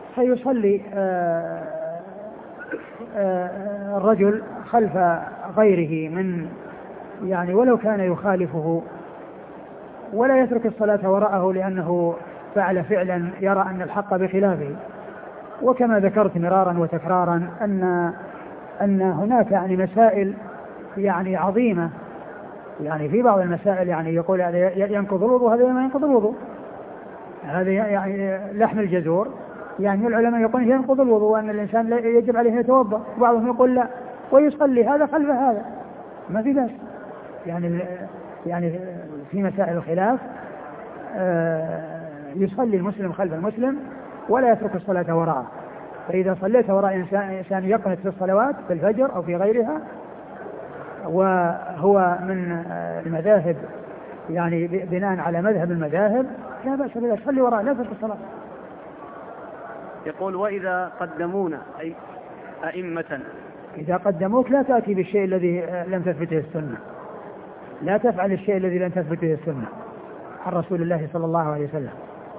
فيصلي الرجل خلف غيره من يعني ولو كان يخالفه، ولا يترك الصلاة وراءه لأنه فعل فعلا يرى أن الحق بخلافه. وكما ذكرت مرارا وتكرارا أن هناك يعني مسائل يعني عظيمة، يعني في بعض المسائل يعني يقول هذا ينقض الوضوء هذا ما ينقض الوضوء، هذا يعني لحم الجزور يعني العلماء يقولون ينقض الوضوء وأن الإنسان يجب عليه يتوضأ، وبعضهم يقول لا ويصلي هذا خلف هذا ما في بأس. يعني في مسائل الخلاف يصلي المسلم خلف المسلم ولا يترك الصلاة وراءه. فإذا صليت وراء إنسان يقنط في الصلوات في الفجر أو في غيرها وهو من المذاهب يعني بناء على مذهب المذاهب لا بأس بذلك، صلي وراء لا تترك الصلاة. يقول وإذا قدمونا أي أئمة، إذا قدموك لا تأتي بالشيء الذي لم تثبته السنة، لا تفعل الشيء الذي لم تثبته السنة عن رسول الله صلى الله عليه وسلم.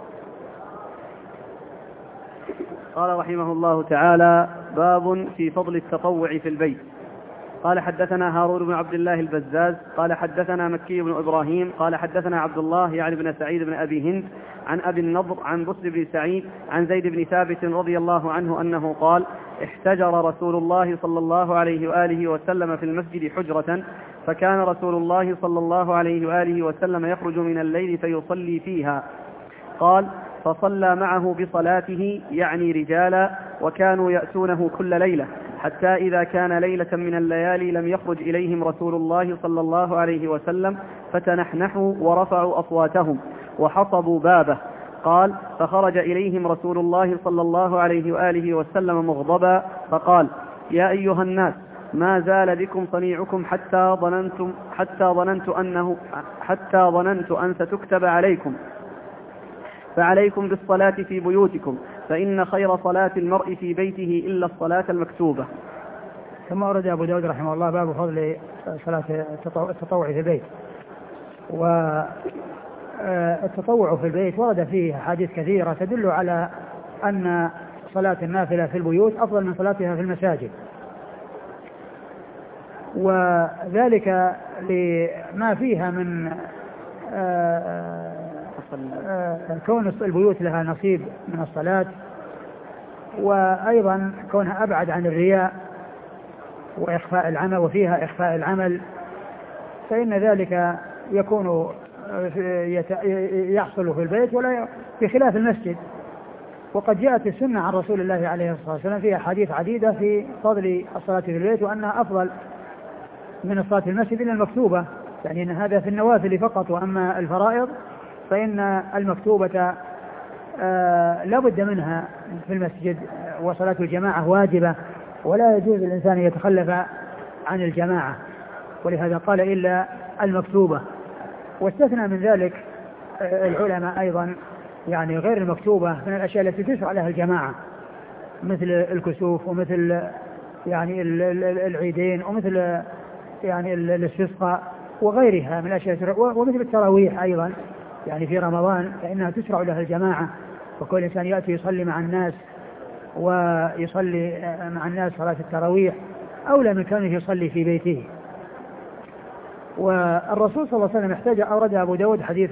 قال رحمه الله تعالى باب في فضل التطوع في البيت. قال حدثنا هارون بن عبد الله البزاز قال حدثنا مكي بن إبراهيم قال حدثنا عبد الله يعني بن سعيد بن أبي هند عن أبي النضر عن بسر بن سعيد عن زيد بن ثابت رضي الله عنه أنه قال احتجر رسول الله صلى الله عليه وآله وسلم في المسجد حجرة، فكان رسول الله صلى الله عليه وآله وسلم يخرج من الليل فيصلي فيها. قال فصلى معه بصلاته يعني رجالا، وكانوا يأتونه كل ليلة، حتى إذا كان ليلة من الليالي لم يخرج إليهم رسول الله صلى الله عليه وسلم فتنحنحوا ورفعوا أصواتهم وحصبوا بابه. قال فخرج إليهم رسول الله صلى الله عليه وآله وسلم مغضبا فقال يا أيها الناس ما زال بكم صنيعكم حتى ظننت أن ستكتب عليكم، فعليكم بالصلاة في بيوتكم، فإن خير صلاة المرء في بيته إلا الصلاة المكتوبة. ثم أورد أبو داود رحمه الله باب فضل صلاة التطوع في البيت. والتطوع في البيت ورد فيه حديث كثيرة تدل على أن صلاة النافلة في البيوت أفضل من صلاتها في المساجد، وذلك لما فيها من كون البيوت لها نصيب من الصلاة، وأيضا كونها أبعد عن الرياء وإخفاء العمل، وفيها إخفاء العمل، فإن ذلك يكون يحصل في البيت ولا بخلاف المسجد. وقد جاءت السنة عن رسول الله عليه الصلاة والسلام فيها حديث عديدة في فضل الصلاة في البيت وأنها أفضل من الصلاة في المسجد إلا المكتوبة، يعني أن هذا في النوافل فقط، وأما الفرائض فإن المكتوبة لا بد منها في المسجد، وصلاة الجماعة واجبة ولا يجوز الإنسان يتخلف عن الجماعة، ولهذا قال إلا المكتوبة. واستثنى من ذلك العلماء أيضا يعني غير المكتوبة من الأشياء التي تشرع لها الجماعة، مثل الكسوف ومثل يعني العيدين ومثل يعني الاستسقاء وغيرها من الأشياء، ومثل التراويح أيضا يعني في رمضان فإنها تشرع لها الجماعة، وكل إنسان يأتي يصلي مع الناس ويصلي مع الناس صلاة التراويح أولى من كونه يصلي في بيته. والرسول صلى الله عليه وسلم احتاج، أورد أبو داود حديث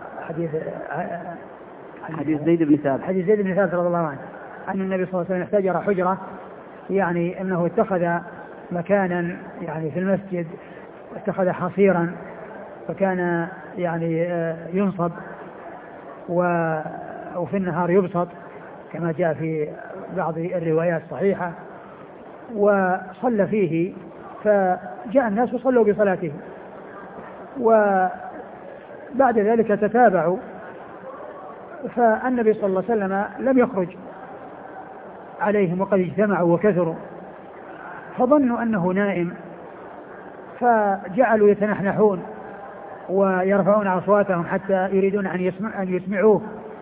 زيد بن ثابت رضي الله عنه أن النبي صلى الله عليه وسلم احتجر حجرة، يعني أنه اتخذ مكانا يعني في المسجد، اتخذ حصيرا فكان يعني ينصب وفي النهار يبسط كما جاء في بعض الروايات الصحيحة، وصلى فيه فجاء الناس وصلوا بصلاته، وبعد ذلك تتابعوا، فالنبي صلى الله عليه وسلم لم يخرج عليهم وقد اجتمعوا وكثروا، فظنوا أنه نائم فجعلوا يتنحنحون ويرفعون أصواتهم حتى يريدون أن يسمعوه،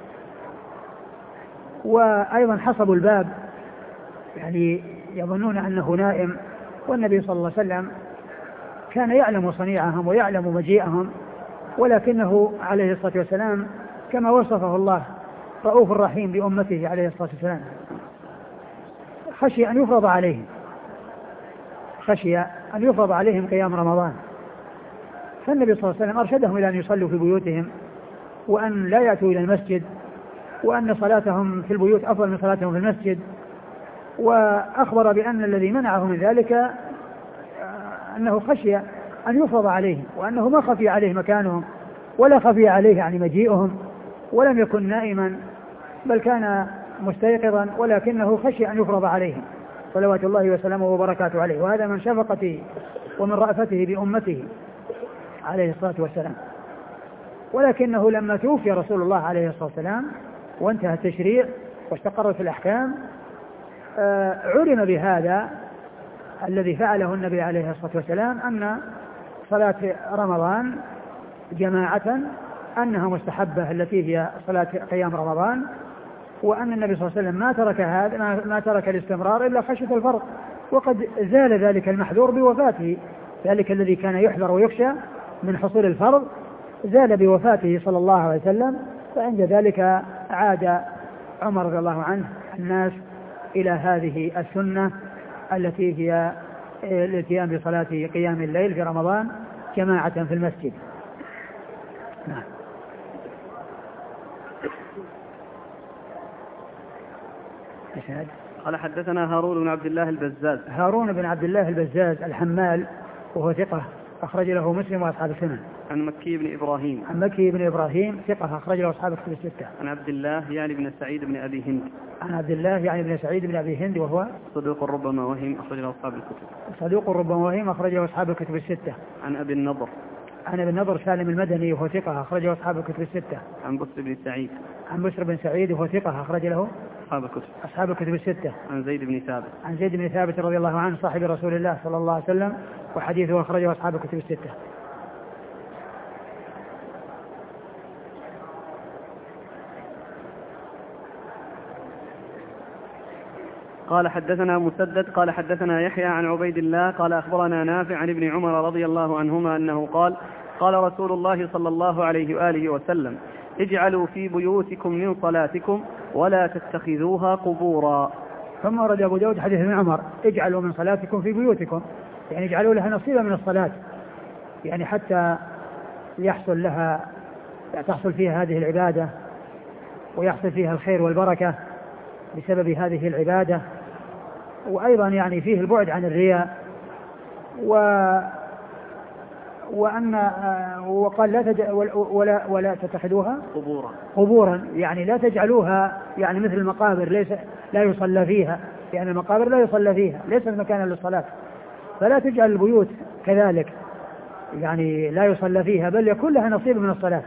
وأيضا حصبوا الباب يعني يظنون أنه نائم، والنبي صلى الله عليه وسلم كان يعلم صنيعهم ويعلم مجيئهم، ولكنه عليه الصلاة والسلام كما وصفه الله رؤوف رحيم بأمته عليه الصلاة والسلام، خشي أن يفرض عليهم، خشي أن يفرض عليهم قيام رمضان، فالنبي صلى الله عليه وسلم أرشدهم إلى أن يصلوا في بيوتهم وأن لا يأتوا إلى المسجد، وأن صلاتهم في البيوت أفضل من صلاتهم في المسجد، وأخبر بأن الذي منعه من ذلك أنه خشي أن يفرض عليهم، وأنه ما خفي عليه مكانهم ولا خفي عليه يعني مجيئهم، ولم يكن نائما بل كان مستيقظا، ولكنه خشي أن يفرض عليهم صلوات الله وسلامه وبركاته عليه، وهذا من شفقته ومن رأفته بأمته عليه الصلاة والسلام. ولكنه لما توفي رسول الله عليه الصلاة والسلام وانتهى التشريع واستقرت الأحكام، علم بهذا الذي فعله النبي عليه الصلاة والسلام، أن صلاة رمضان جماعة أنها مستحبة التي هي صلاة قيام رمضان، وأن النبي صلى الله عليه وسلم ما ترك الاستمرار إلا خشية الفرض، وقد زال ذلك المحذور بوفاته، ذلك الذي كان يحذر ويخشى من حصول الفرض زال بوفاته صلى الله عليه وسلم. فعند ذلك عاد عمر رضي الله عنه الناس إلى هذه السنة التي هي الاتيان بصلاة قيام الليل في رمضان جماعة في المسجد. نعم. قال حدثنا هارون بن عبد الله البزاز. هارون بن عبد الله البزاز الحمال وهو ثقة أخرج له مسلم وأصحاب السنن. عن مكي بن إبراهيم. عن مكي بن إبراهيم ثقة أخرج له أصحاب الكتب الستة. عن عبد الله يعني بن سعيد بن أبي هند. عن عبد الله يعني بن سعيد بن أبي هند وهو صدوق ربما وهم أخرج له أصحاب الكتب. صدوق ربما وهم أخرج له أصحاب الكتب الستة. عن أبي النضر. عن أبي النضر سالم المدني وهو ثقة أخرج له أصحاب الكتب الستة. عن بسر بن سعيد. عن بسر بن سعيد وهو ثقة أخرج له أصحاب الكتب الستة. عن زيد بن ثابت. عن زيد بن ثابت رضي الله عنه صاحب رسول الله صلى الله عليه وسلم، وحديثه أخرجه أصحاب الكتب الستة. قال حدثنا مسدد قال حدثنا يحيى عن عبيد الله قال أخبرنا نافع عن ابن عمر رضي الله عنهما أنه قال رسول الله صلى الله عليه وآله وسلم: اجعلوا في بيوتكم من صلاتكم ولا تتخذوها قبورا. ثم ورد أبو داود حديث ابن عمر: اجعلوا من صلاتكم في بيوتكم، يعني اجعلوا لها نصيبا من الصلاة، يعني حتى تحصل فيها هذه العبادة ويحصل فيها الخير والبركة بسبب هذه العبادة، وأيضا يعني فيه البعد عن الرياء، وقال ولا تتخذوها قبورا، يعني لا تجعلوها يعني مثل المقابر لا يصلى فيها، يعني المقابر لا يصلى فيها، ليست مكانا للصلاة، فلا تجعل البيوت كذلك يعني لا يصلى فيها، بل يكون لها نصيب من الصلاة.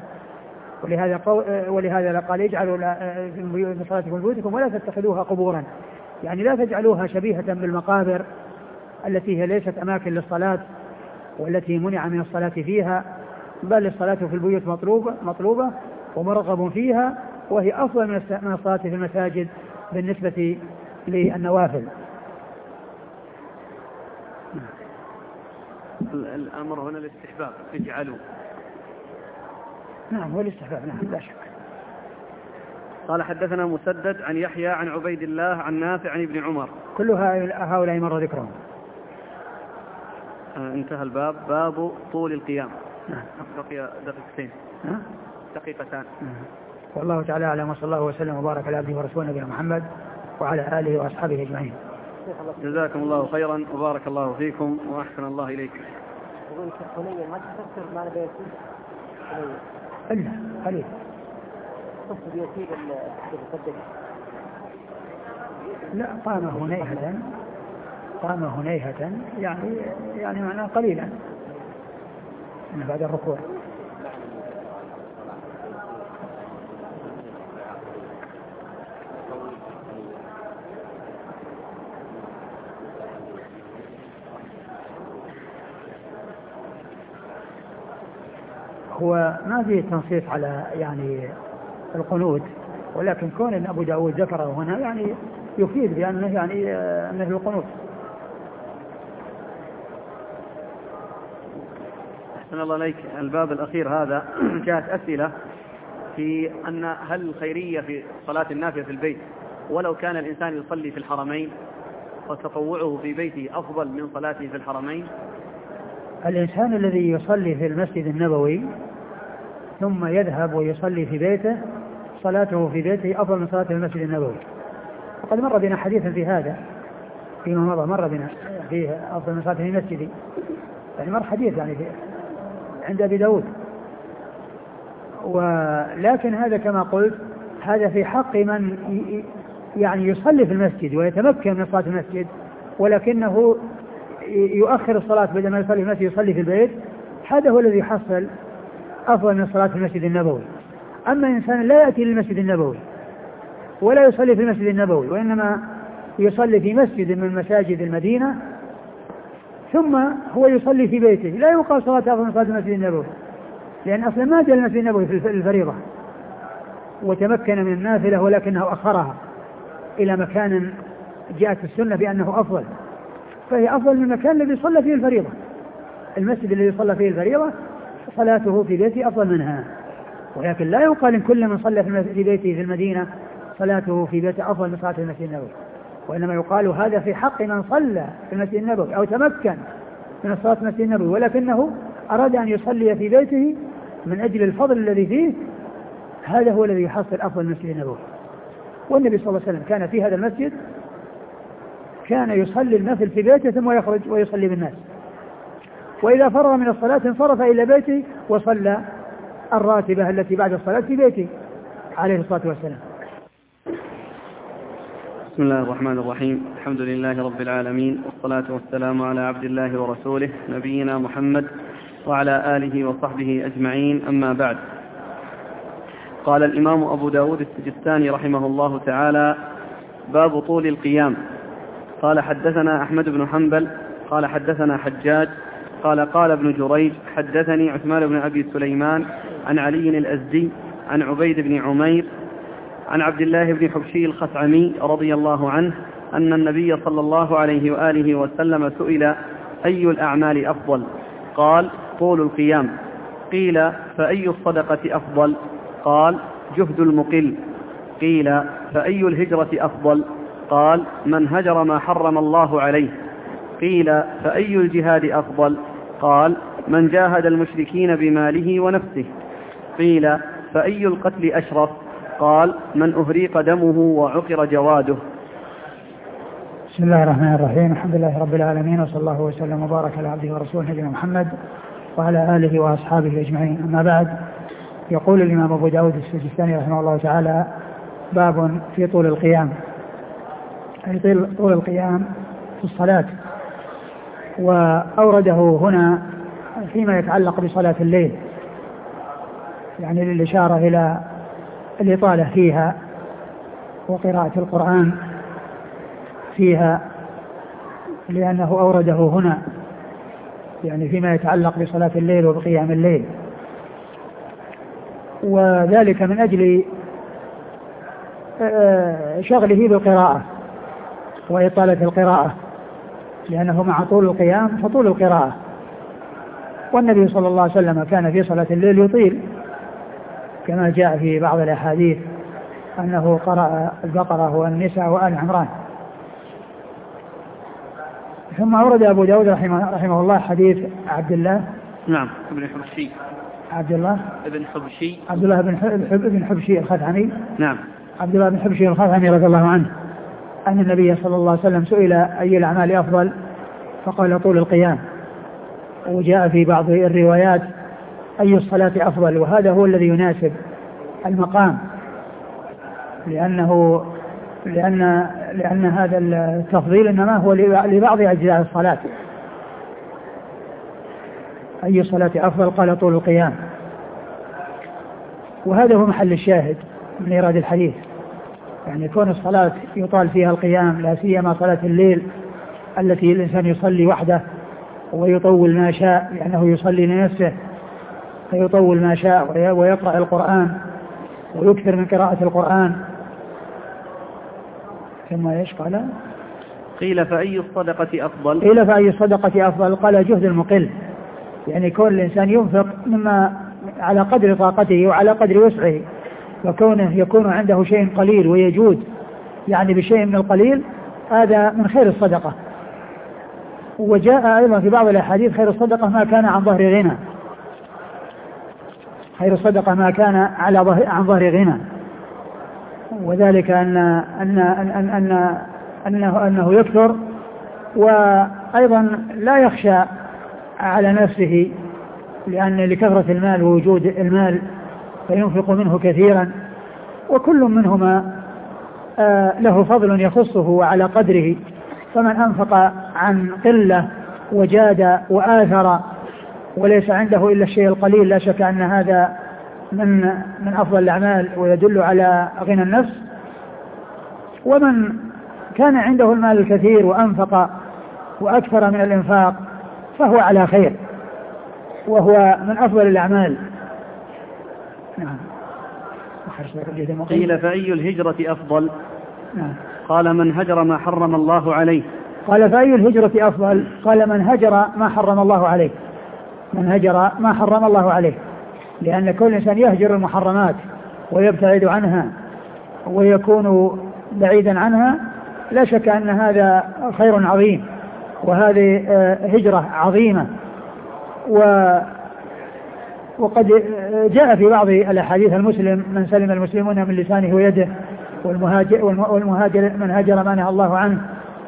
ولهذا قال: اجعلوا من صلاتكم في بيوتكم ولا تتخذوها قبورا، يعني لا تجعلوها شبيهة بالمقابر التي هي ليست أماكن للصلاة والتي منع من الصلاة فيها، بل الصلاة في البيوت مطلوبة ومرغب فيها، وهي أفضل من الصلاة في المساجد بالنسبة للنوافل. الأمر هنا الاستحباب، اجعلوا. نعم هو الاستحباب، نعم لا شك. قال حدثنا مسدد عن يحيى عن عبيد الله عن نافع عن ابن عمر. كل هؤلاء مر ذكرهم. انتهى الباب. باب طول القيام. نعم. بقي دقيقتين. دقيقتان. والله تعالى أعلم، وصلى الله وسلم وبارك على عبده ورسوله نبينا محمد وعلى آله وأصحابه أجمعين. جزاكم الله خيرا وبارك الله فيكم وأحسن الله إليكم. ما تفسر معنى بيتي إلا قليل. تفسر بيتي لا، قام هنيهة يعني معناه قليلا من بعد الركوع. هو ما فيه تنصيص على يعني القنوت، ولكن كون ان ابو داود ذكره هنا يعني يفيد بانه يعني انه القنوت. أحسن الله عليك. الباب الأخير هذا جاءت أسئلة في أن هل الخيرية في صلاة النافلة في البيت ولو كان الإنسان يصلي في الحرمين وتطوعه في بيته أفضل من صلاته في الحرمين؟ الإنسان الذي يصلي في المسجد النبوي ثم يذهب ويصلي في بيته صلاته في بيته أفضل من صلاة المسجد النبوي. وقد مر بنا حديثا في هذا فيما مضى، مر بنا فيه أفضل من صلاة في مسجدي، يعني مر حديث يعني عند أبي داود. ولكن هذا كما قلت هذا في حق من يعني يصلي في المسجد ويتمكن من صلاة المسجد، ولكنه يؤخر الصلاة بدل ما يصلي في المسجد يصلي في البيت، هذا هو الذي يحصل أفضل من صلاة في المسجد النبوي. أما إنسان لا يأتي للمسجد النبوي ولا يصلي في المسجد النبوي وإنما يصلي في مسجد من مساجد المدينة ثم هو يصلي في بيته، لا يقال صلاة أفضل من صلاة المسجد النبوي، لأن أصلا ما جاء المسجد النبوي في الفريضة وتمكن من النافلة ولكنه أخرها إلى مكان جاءت السنة بأنه أفضل، فهي أفضل من المكان الذي صلى فيه الفريضة. المسجد الذي صلى فيه الفريضة صلاته في بيته أفضل منها، ولكن لا يقال إن كل من صلى في بيته في المدينة صلاته في بيته أفضل من صلاة المسجد النبوي، وإنما يقال هذا في حق من صلى في المسجد النبوي أو تمكن من الصلاة في المسجد النبوي ولكنه أراد أن يصلي في بيته من أجل الفضل الذي فيه، هذا هو الذي يحصل أفضل المسجد النبوي. والنبي صلى الله عليه وسلم كان في هذا المسجد كان يصلي النفل في بيته ثم يخرج ويصلي بالناس، وإذا فرغ من الصلاة انصرف إلى بيته وصلى الراتبة التي بعد الصلاة في بيته عليه الصلاة والسلام. بسم الله الرحمن الرحيم، الحمد لله رب العالمين، والصلاة والسلام على عبد الله ورسوله نبينا محمد وعلى آله وصحبه أجمعين، أما بعد. قال الإمام أبو داود السجستاني رحمه الله تعالى: باب طول القيام. قال حدثنا أحمد بن حنبل قال حدثنا حجاج قال ابن جريج حدثني عثمان بن أبي سليمان عن علي الأزدي عن عبيد بن عمير عن عبد الله بن حبشي الخثعمي رضي الله عنه أن النبي صلى الله عليه وآله وسلم سئل: أي الأعمال أفضل؟ قال: طول القيام. قيل: فأي الصدقة أفضل؟ قال: جهد المقل. قيل: فأي الهجرة أفضل؟ قال: من هجر ما حرم الله عليه. قيل: فأي الجهاد أفضل؟ قال: من جاهد المشركين بماله ونفسه. قيل: فأي القتل أشرف؟ قال: من أهريق دمه وعقر جواده. بسم الله الرحمن الرحيم، الحمد لله رب العالمين، وصلى الله وسلم وبارك على عبده ورسوله نبينا محمد وعلى آله وأصحابه أجمعين، أما بعد. يقول الإمام أبو داود السجستاني رحمه الله تعالى: باب في طول القيام، أي طول القيام في الصلاة. وأورده هنا فيما يتعلق بصلاة الليل، يعني للإشارة إلى الإطالة فيها وقراءة القرآن فيها، لأنه أورده هنا يعني فيما يتعلق بصلاة الليل وبقيام الليل، وذلك من أجل شغله بالقراءة وإطالة القراءة، لأنه مع طول القيام فطول القراءة. والنبي صلى الله عليه وسلم كان في صلاة الليل يطيل، كما جاء في بعض الأحاديث أنه قرأ البقرة والنساء وآل عمران. ثم أورد أبو داود رحمه الله حديث عبد الله ابن حبشي عبد الله بن حبشي الخثعمي. عبد الله بن حبشي الخثعمي رضي الله عنه أن النبي صلى الله عليه وسلم سئل: أي الأعمال أفضل؟ فقال: طول القيام. وجاء في بعض الروايات: أي الصلاة أفضل؟ وهذا هو الذي يناسب المقام، لأن هذا التفضيل إنما هو لبعض أجزاء الصلاة. أي الصلاة أفضل؟ قال: طول القيام. وهذا هو محل الشاهد من إيراد الحديث، يعني كون الصلاة يطال فيها القيام، لا سيما صلاة الليل التي الإنسان يصلي وحده ويطول ما شاء، لأنه يصلي لنفسه فيطول ما شاء ويقرأ القرآن ويكثر من قراءة القرآن. ثم ايش قال؟ قيل: فأي الصدقة أفضل؟ قيل: فأي الصدقة أفضل؟ قال: جهد المقل، يعني كل الإنسان ينفق مما على قدر طاقته وعلى قدر وسعه، وكونه يكون عنده شيء قليل ويجود يعني بشيء من القليل، هذا من خير الصدقة. وجاء أيضا في بعض الأحاديث خير الصدقة ما كان عن ظهر غنى، خير الصدقة ما كان عن ظهر غنى، وذلك أنه يكثر، وأيضا لا يخشى على نفسه لأن لكثرة المال ووجود المال فينفق منه كثيرا، وكل منهما له فضل يخصه وعلى قدره. فمن أنفق عن قلة وجاد وآثر وليس عنده إلا الشيء القليل لا شك أن هذا من أفضل الأعمال ويدل على غنى النفس. ومن كان عنده المال الكثير وأنفق وأكثر من الإنفاق فهو على خير وهو من أفضل الأعمال. نعم. قيل فأي الهجرة أفضل؟ نعم. قال من هجر ما حرم الله عليه. قال فأي الهجرة أفضل؟ قال من هجر ما حرم الله عليه، من هجر ما حرم الله عليه، لأن كل إنسان يهجر المحرمات ويبتعد عنها ويكون بعيدا عنها لا شك أن هذا خير عظيم، وهذه هجرة عظيمة. وقد جاء في بعض الأحاديث المسلم من سلم المسلمون من لسانه ويده، والمهاجر من هاجر ما نهى الله عنه.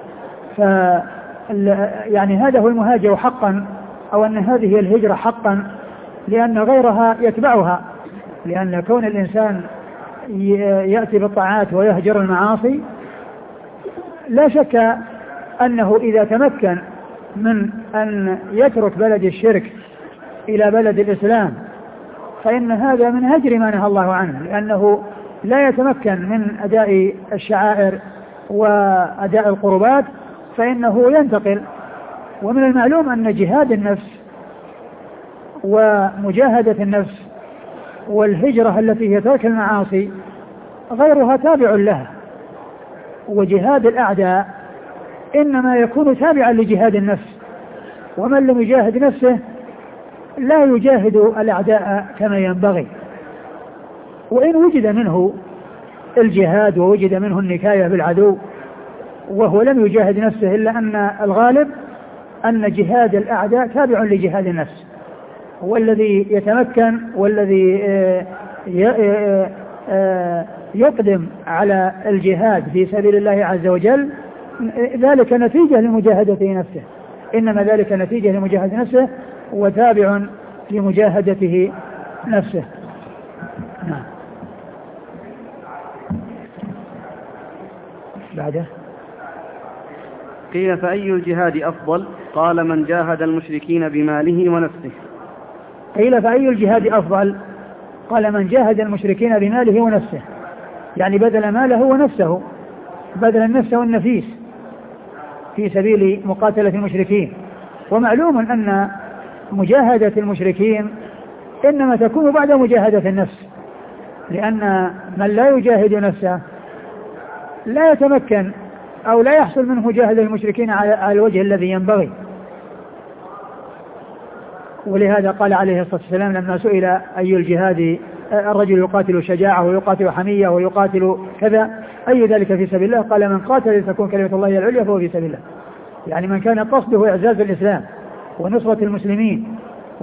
يعني هذا هو المهاجر حقا، أو أن هذه الهجرة حقا، لأن غيرها يتبعها، لأن كون الإنسان يأتي بالطاعات ويهجر المعاصي لا شك أنه إذا تمكن من أن يترك بلد الشرك إلى بلد الإسلام فإن هذا من هجر ما نهى الله عنه، لأنه لا يتمكن من أداء الشعائر وأداء القربات فإنه ينتقل. ومن المعلوم أن جهاد النفس ومجاهدة النفس والهجرة التي هي ترك المعاصي غيرها تابع لها، وجهاد الأعداء إنما يكون تابعا لجهاد النفس، ومن لم يجاهد نفسه لا يجاهد الأعداء كما ينبغي. وإن وجد منه الجهاد ووجد منه النكاية بالعدو وهو لم يجاهد نفسه، إلا أن الغالب أن جهاد الأعداء تابع لجهاد النفس، والذي يتمكن والذي يقدم على الجهاد في سبيل الله عز وجل ذلك نتيجة لمجاهدته نفسه، إنما ذلك نتيجة لمجاهدة نفسه وتابع لمجاهدته نفسه. نعم. بعده قيل فأي الجهاد أفضل؟ قال من جاهد المشركين بماله ونفسه. قيل فأي الجهاد أفضل؟ قال من جاهد المشركين بماله ونفسه، يعني بذل ماله ونفسه، بذل النفس والنفيس في سبيل مقاتلة المشركين. ومعلوم أن مجاهدة المشركين إنما تكون بعد مجاهدة النفس، لأن من لا يجاهد نفسه لا يتمكن أو لا يحصل منه مجاهدة المشركين على الوجه الذي ينبغي. ولهذا قال عليه الصلاة والسلام لما سئل أي الجهاد، الرجل يقاتل شجاعة ويقاتل حمية ويقاتل كذا، أي ذلك في سبيل الله؟ قال من قاتل لتكون كلمة الله هي العليا فهو في سبيل الله. يعني من كان قصده إعزاز الإسلام ونصرة المسلمين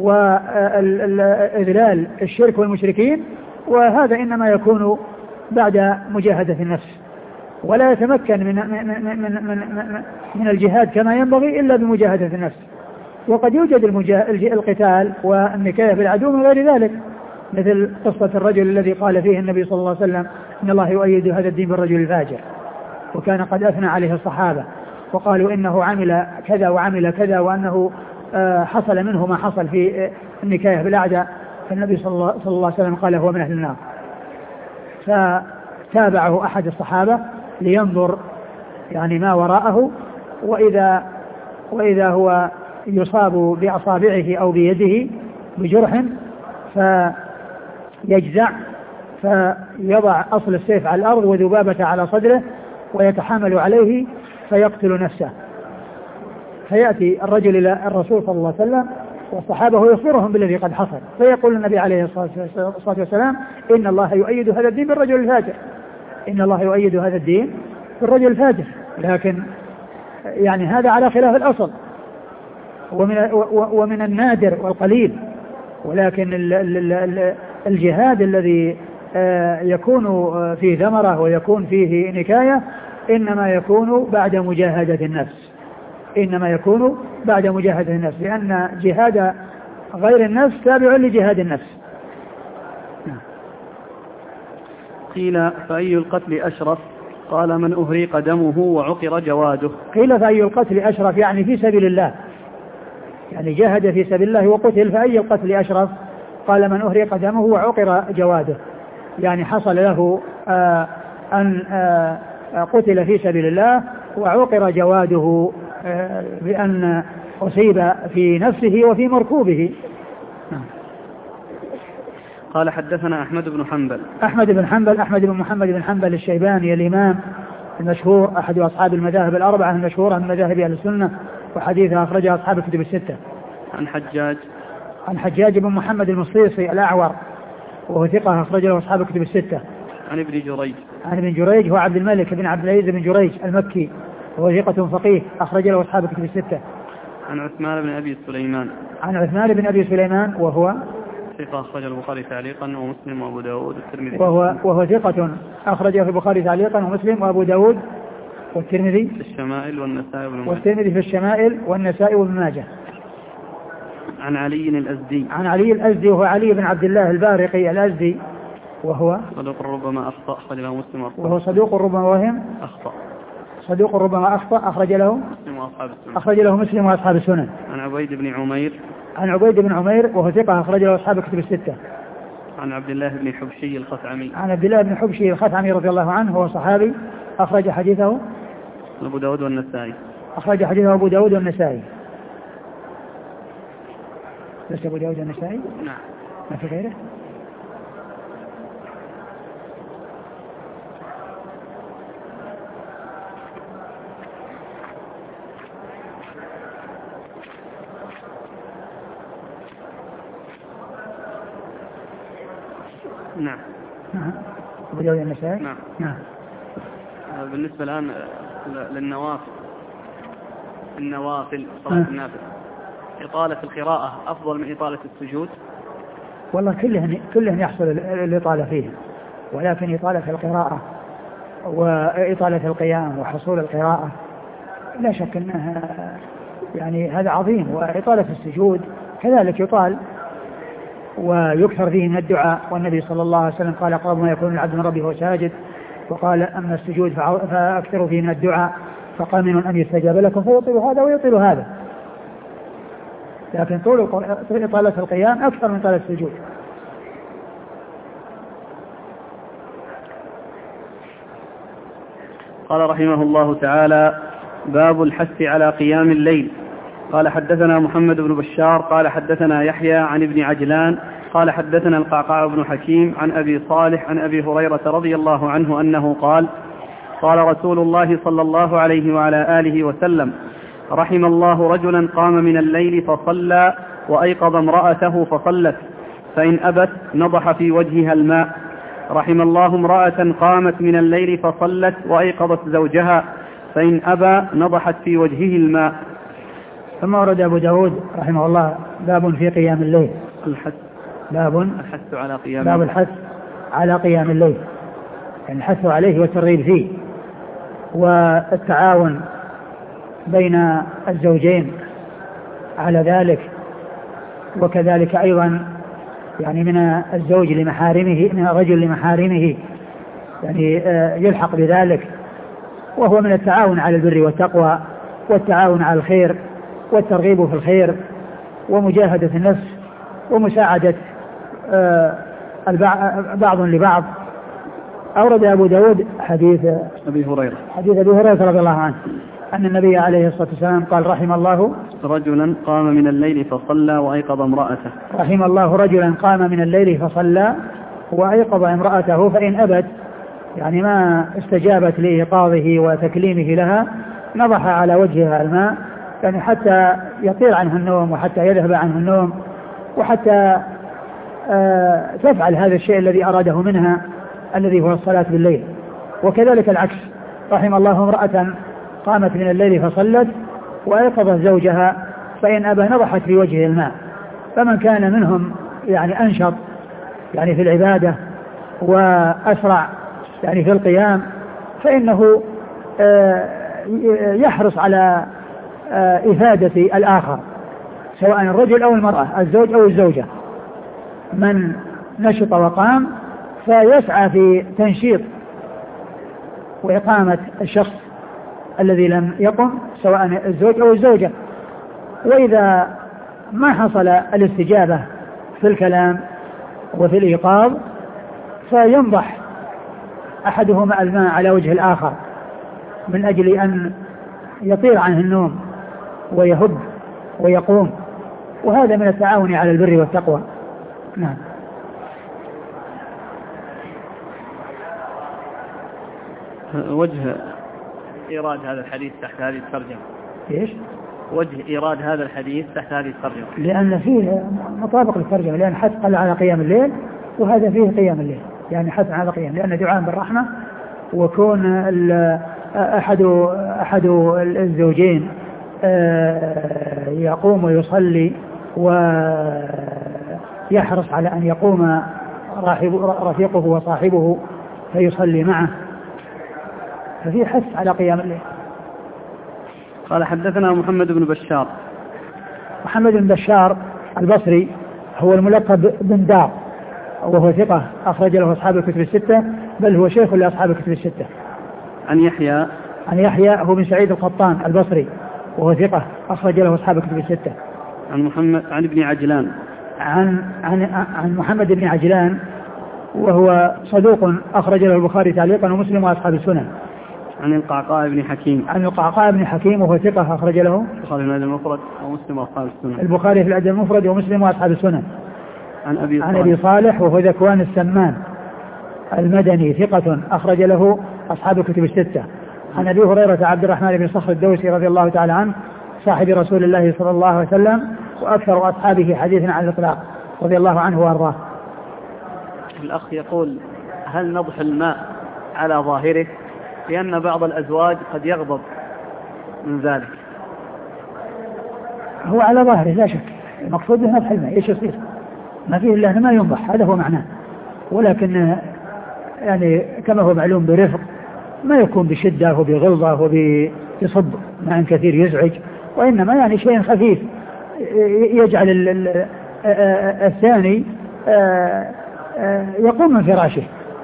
وإذلال الشرك والمشركين، وهذا إنما يكون بعد مجاهدة النفس، ولا يتمكن من الجهاد كما ينبغي إلا بمجاهدة النفس. وقد يوجد القتال والنكاية بالعدو من غير ذلك، مثل قصة الرجل الذي قال فيه النبي صلى الله عليه وسلم إن الله يؤيد هذا الدين بالرجل الفاجر، وكان قد أثنى عليه الصحابة وقالوا إنه عمل كذا وعمل كذا وأنه حصل منه ما حصل في النكاية بالأعداء، فالنبي صلى الله عليه وسلم قال هو من أهل النار. فتابعه أحد الصحابة لينظر يعني ما وراءه، وإذا هو يصاب بأصابعه أو بيده بجرح فيجزع فيضع أصل السيف على الأرض وذبابة على صدره ويتحامل عليه فيقتل نفسه. فيأتي الرجل إلى الرسول صلى الله عليه وسلم والصحابة يخبرهم بالذي قد حصل، فيقول النبي عليه الصلاة والسلام إن الله يؤيد هذا الدين بالرجل الفاجر، إن الله يؤيد هذا الدين بالرجل الفاجر. لكن يعني هذا على خلاف الأصل ومن النادر والقليل، ولكن الجهاد الذي يكون فيه ثمرة ويكون فيه نكاية إنما يكون بعد مجاهدة النفس، إنما يكون بعد مجاهدة النفس، لأن جهاد غير النفس تابع لجهاد النفس. قيل فأي القتل أشرف؟ قال من أهريق دمه وعقر جواده. قيل فأي القتل أشرف يعني في سبيل الله، يعني جاهد في سبيل الله وقتل، فأي القتل أشرف؟ قال من أهريق دمه وعقر جواده، يعني حصل له أن قتل في سبيل الله وعقر جواده بأن أصيب في نفسه وفي مركوبه. قال حدثنا أحمد بن حنبل. أحمد بن محمد بن حنبل الشيباني الإمام المشهور أحد أصحاب المذاهب الأربعة المشهورة من مذاهب أهل السنة، وحديثه أخرجه أصحاب الكتب الستة. عن حجاج بن محمد المصيصي الأعور وهو ثقة أخرجه أصحاب الكتب الستة. عن ابن جريج هو عبد الملك بن عبد العزيز بن جريج المكي وهو ثقة فقيه أخرج له أصحاب الكتب الستة. عن عثمان بن أبي سليمان وهو ثقة أخرج البخاري تعليقا ومسلم وأبو داود والترمذي. وهو ثقة أخرجه في البخاري تعليقا ومسلم وأبو داود والترمذي في الشمائل والنسائي وابن ماجه. عن علي الأزدي وهو علي بن عبد الله البارقي الأزدي وهو صدوق ربما أخطأ أخرج له مسلم وأصحاب السنن. عن عبيد بن عمير وهو ثقة أخرج له أصحاب الكتب الستة. عن عبد الله بن حبشي الخثعمي رضي الله عنه وهو صحابي أخرج حديثه أبو داود والنسائي. بس أبو داود والنسائي؟ نعم. ما في غيره؟ نعم. أبو داود والنسائي؟ نعم. بالنسبة الآن للنوافل صلاة النافلة، إطالة القراءة أفضل من إطالة السجود؟ والله كلهم يحصل الإطالة فيه، ولكن إطالة القراءة وإطالة القيام وحصول القراءة لا شك أنها يعني هذا عظيم، وإطالة السجود كذلك يطال ويكثر فيه من الدعاء، والنبي صلى الله عليه وسلم قال أقرب ما يكون العبد من ربه وهو ساجد، وقال أما السجود فأكثروا فيه من الدعاء فقامن أن يستجاب لكم، فيطيل هذا ويطيل هذا، لكن طول إطالة القيام أكثر من طالة السجود. قال رحمه الله تعالى: باب الحث على قيام الليل. قال حدثنا محمد بن بشار قال حدثنا يحيى عن ابن عجلان قال حدثنا القعقاع بن حكيم عن أبي صالح عن أبي هريرة رضي الله عنه أنه قال: قال رسول الله صلى الله عليه وعلى آله وسلم: رحم الله رجلا قام من الليل فصلى وأيقظ امرأته فصلت، فإن أبت نضح في وجهها الماء. رحم الله امرأة قامت من الليل فصلت وأيقظت زوجها، فإن أبى نضحت في وجهه الماء. ثم ورد أبو داود رحمه الله باب في قيام الليل. باب الحث على قيام الليل، يعني الحث عليه والترغيب فيه، والتعاون بين الزوجين على ذلك، وكذلك أيضا يعني من الزوج لمحارمه، من الرجل لمحارمه، يعني يلحق بذلك، وهو من التعاون على البر والتقوى والتعاون على الخير والترغيب في الخير ومجاهدة النفس ومساعدة بعض لبعض. أورد أبو داود حديث أبي هريرة رضي الله عنه أن النبي عليه الصلاة والسلام قال: رحم الله رجلا قام من الليل فصلى وأيقظ امرأته. رحم الله رجلا قام من الليل فصلى وأيقظ امرأته، فإن أبت يعني ما استجابت لإيقاظه وتكليمه لها نضح على وجهها الماء يعني حتى يطير عنه النوم وحتى يذهب عنه النوم وحتى تفعل هذا الشيء الذي أراده منها الذي هو الصلاة بالليل. وكذلك العكس، رحم الله امرأة قامت من الليل فصلت وأيقظت زوجها فإن أبى نضحت في وجهه الماء. فمن كان منهم يعني أنشط يعني في العبادة وأسرع يعني في القيام فإنه يحرص على إفادة الآخر سواء الرجل أو المرأة، الزوج أو الزوجة. من نشط وقام فيسعى في تنشيط وإقامة الشخص الذي لم يقم سواء الزوج أو الزوجة. وإذا ما حصل الاستجابة في الكلام وفي الإيقاظ فينضح أحدهما الماء على وجه الآخر من أجل أن يطير عنه النوم ويهب ويقوم، وهذا من التعاون على البر والتقوى. نعم. وجه إيراد هذا الحديث تحت هذه الترجمة إيش؟ وجه إيراد هذا الحديث تحت هذه الترجمة لأن فيه مطابق للترجمة، لأن حث قال على قيام الليل وهذا فيه قيام الليل، يعني حث على قيام، لأن دعاء بالرحمة وكون أحد الزوجين يقوم ويصلي ويحرص على أن يقوم رفيقه وصاحبه فيصلي معه، ففي حث على قيام الليل. قال حدثنا محمد بن بشار. محمد بن بشار البصري هو الملقب بن دار وهو ثقة أخرج له أصحاب الكتب الستة، بل هو شيخ لأصحاب الكتب الستة. عن يحيى هو بن سعيد القطان البصري وهو ثقة أخرج له أصحاب الكتب الستة. عن ابن عجلان. عن محمد بن عجلان وهو صدوق أخرج له البخاري تعليقا ومسلم وأصحاب السنن. عن القعقاع بن حكيم وهو ثقة أخرج له البخاري في الأدب المفرد ومسلم وأصحاب السنن. البخاري في الأدب المفرد ومسلم وأصحاب السنن. عن أبي صالح وهو ذكوان السمان المدني ثقة أخرج له أصحاب الكتب الستة. عن أبي هريرة عبد الرحمن بن صخر الدوسي رضي الله تعالى عنه صاحب رسول الله صلى الله عليه وسلم وأكثر أصحابه حديثا عن الإطلاق رضي الله عنه وأرضاه. الأخ يقول: هل نضح الماء على ظاهره؟ لأن بعض الأزواج قد يغضب من ذلك. هو على ظاهره لا شك، المقصود به نضح الماء. ايش يصير؟ ما فيه إلا ما ينضح، هذا هو معناه، ولكن يعني كما هو معلوم برفق، ما يكون بشدة وبغلظة وبصب ماء كثير يزعج، وإنما يعني شيء خفيف يجعل الثاني يقوم من فراشه.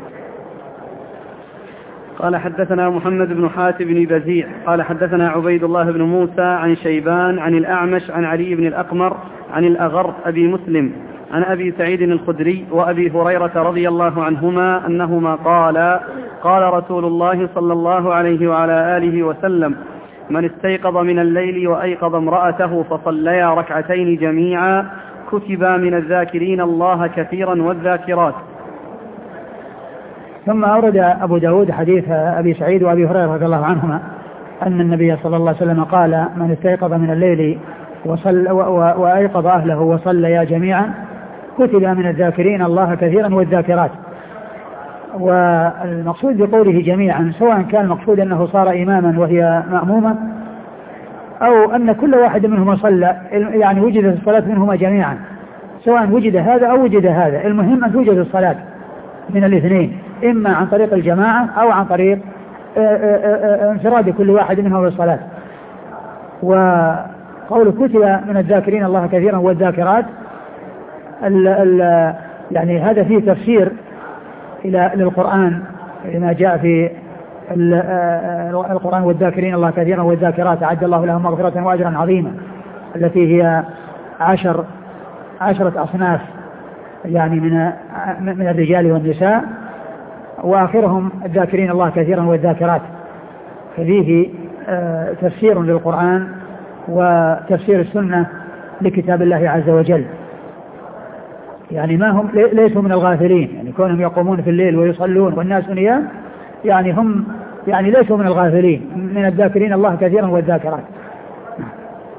قال حدثنا محمد بن حاتم بن بزيع قال حدثنا عبيد الله بن موسى عن شيبان عن الأعمش عن علي بن الأقمر عن الأغر أبي مسلم عن أبي سعيد الخدري وأبي هريرة رضي الله عنهما أنهما قال رسول الله صلى الله عليه وعلى آله وسلم: من استيقظ من الليل وأيقظ امرأته فصليا ركعتين جميعا كتبا من الذاكرين الله كثيرا والذاكرات. ثم أورد أبو داود حديث أبي سعيد وأبي هريرة رضي الله عنهما أن النبي صلى الله عليه وسلم قال: من استيقظ من الليل وأيقظ أهله وصليا جميعا كتب من الذاكرين الله كثيرا والذاكرات. والمقصود بقوله جميعا سواء كان المقصود أنه صار إماما وهي مأمومة، أو أن كل واحد منهما صلى، يعني وجدت الصلاة منهما جميعا، سواء وجد هذا أو وجد هذا، المهم أن توجد الصلاة من الاثنين، إما عن طريق الجماعة أو عن طريق انفراد كل واحد منهم بالصلاة. وقول كتب من الذاكرين الله كثيرا والذاكرات يعني هذا فيه تفسير للقرآن لما جاء في القرآن: والذاكرين الله كثيرا والذاكرات أعد الله لهم مغفرة وأجرا عظيما، التي هي 10 أصناف يعني من الرجال والنساء، وآخرهم الذاكرين الله كثيرا والذاكرات. ففيه تفسير للقرآن وتفسير السنة لكتاب الله عز وجل، يعني ما هم ليسوا من الغافلين، يعني كونهم يقومون في الليل ويصلون والناس نيام، يعني هم يعني ليسوا من الغافلين، من الذاكرين الله كثيرا والذاكرات.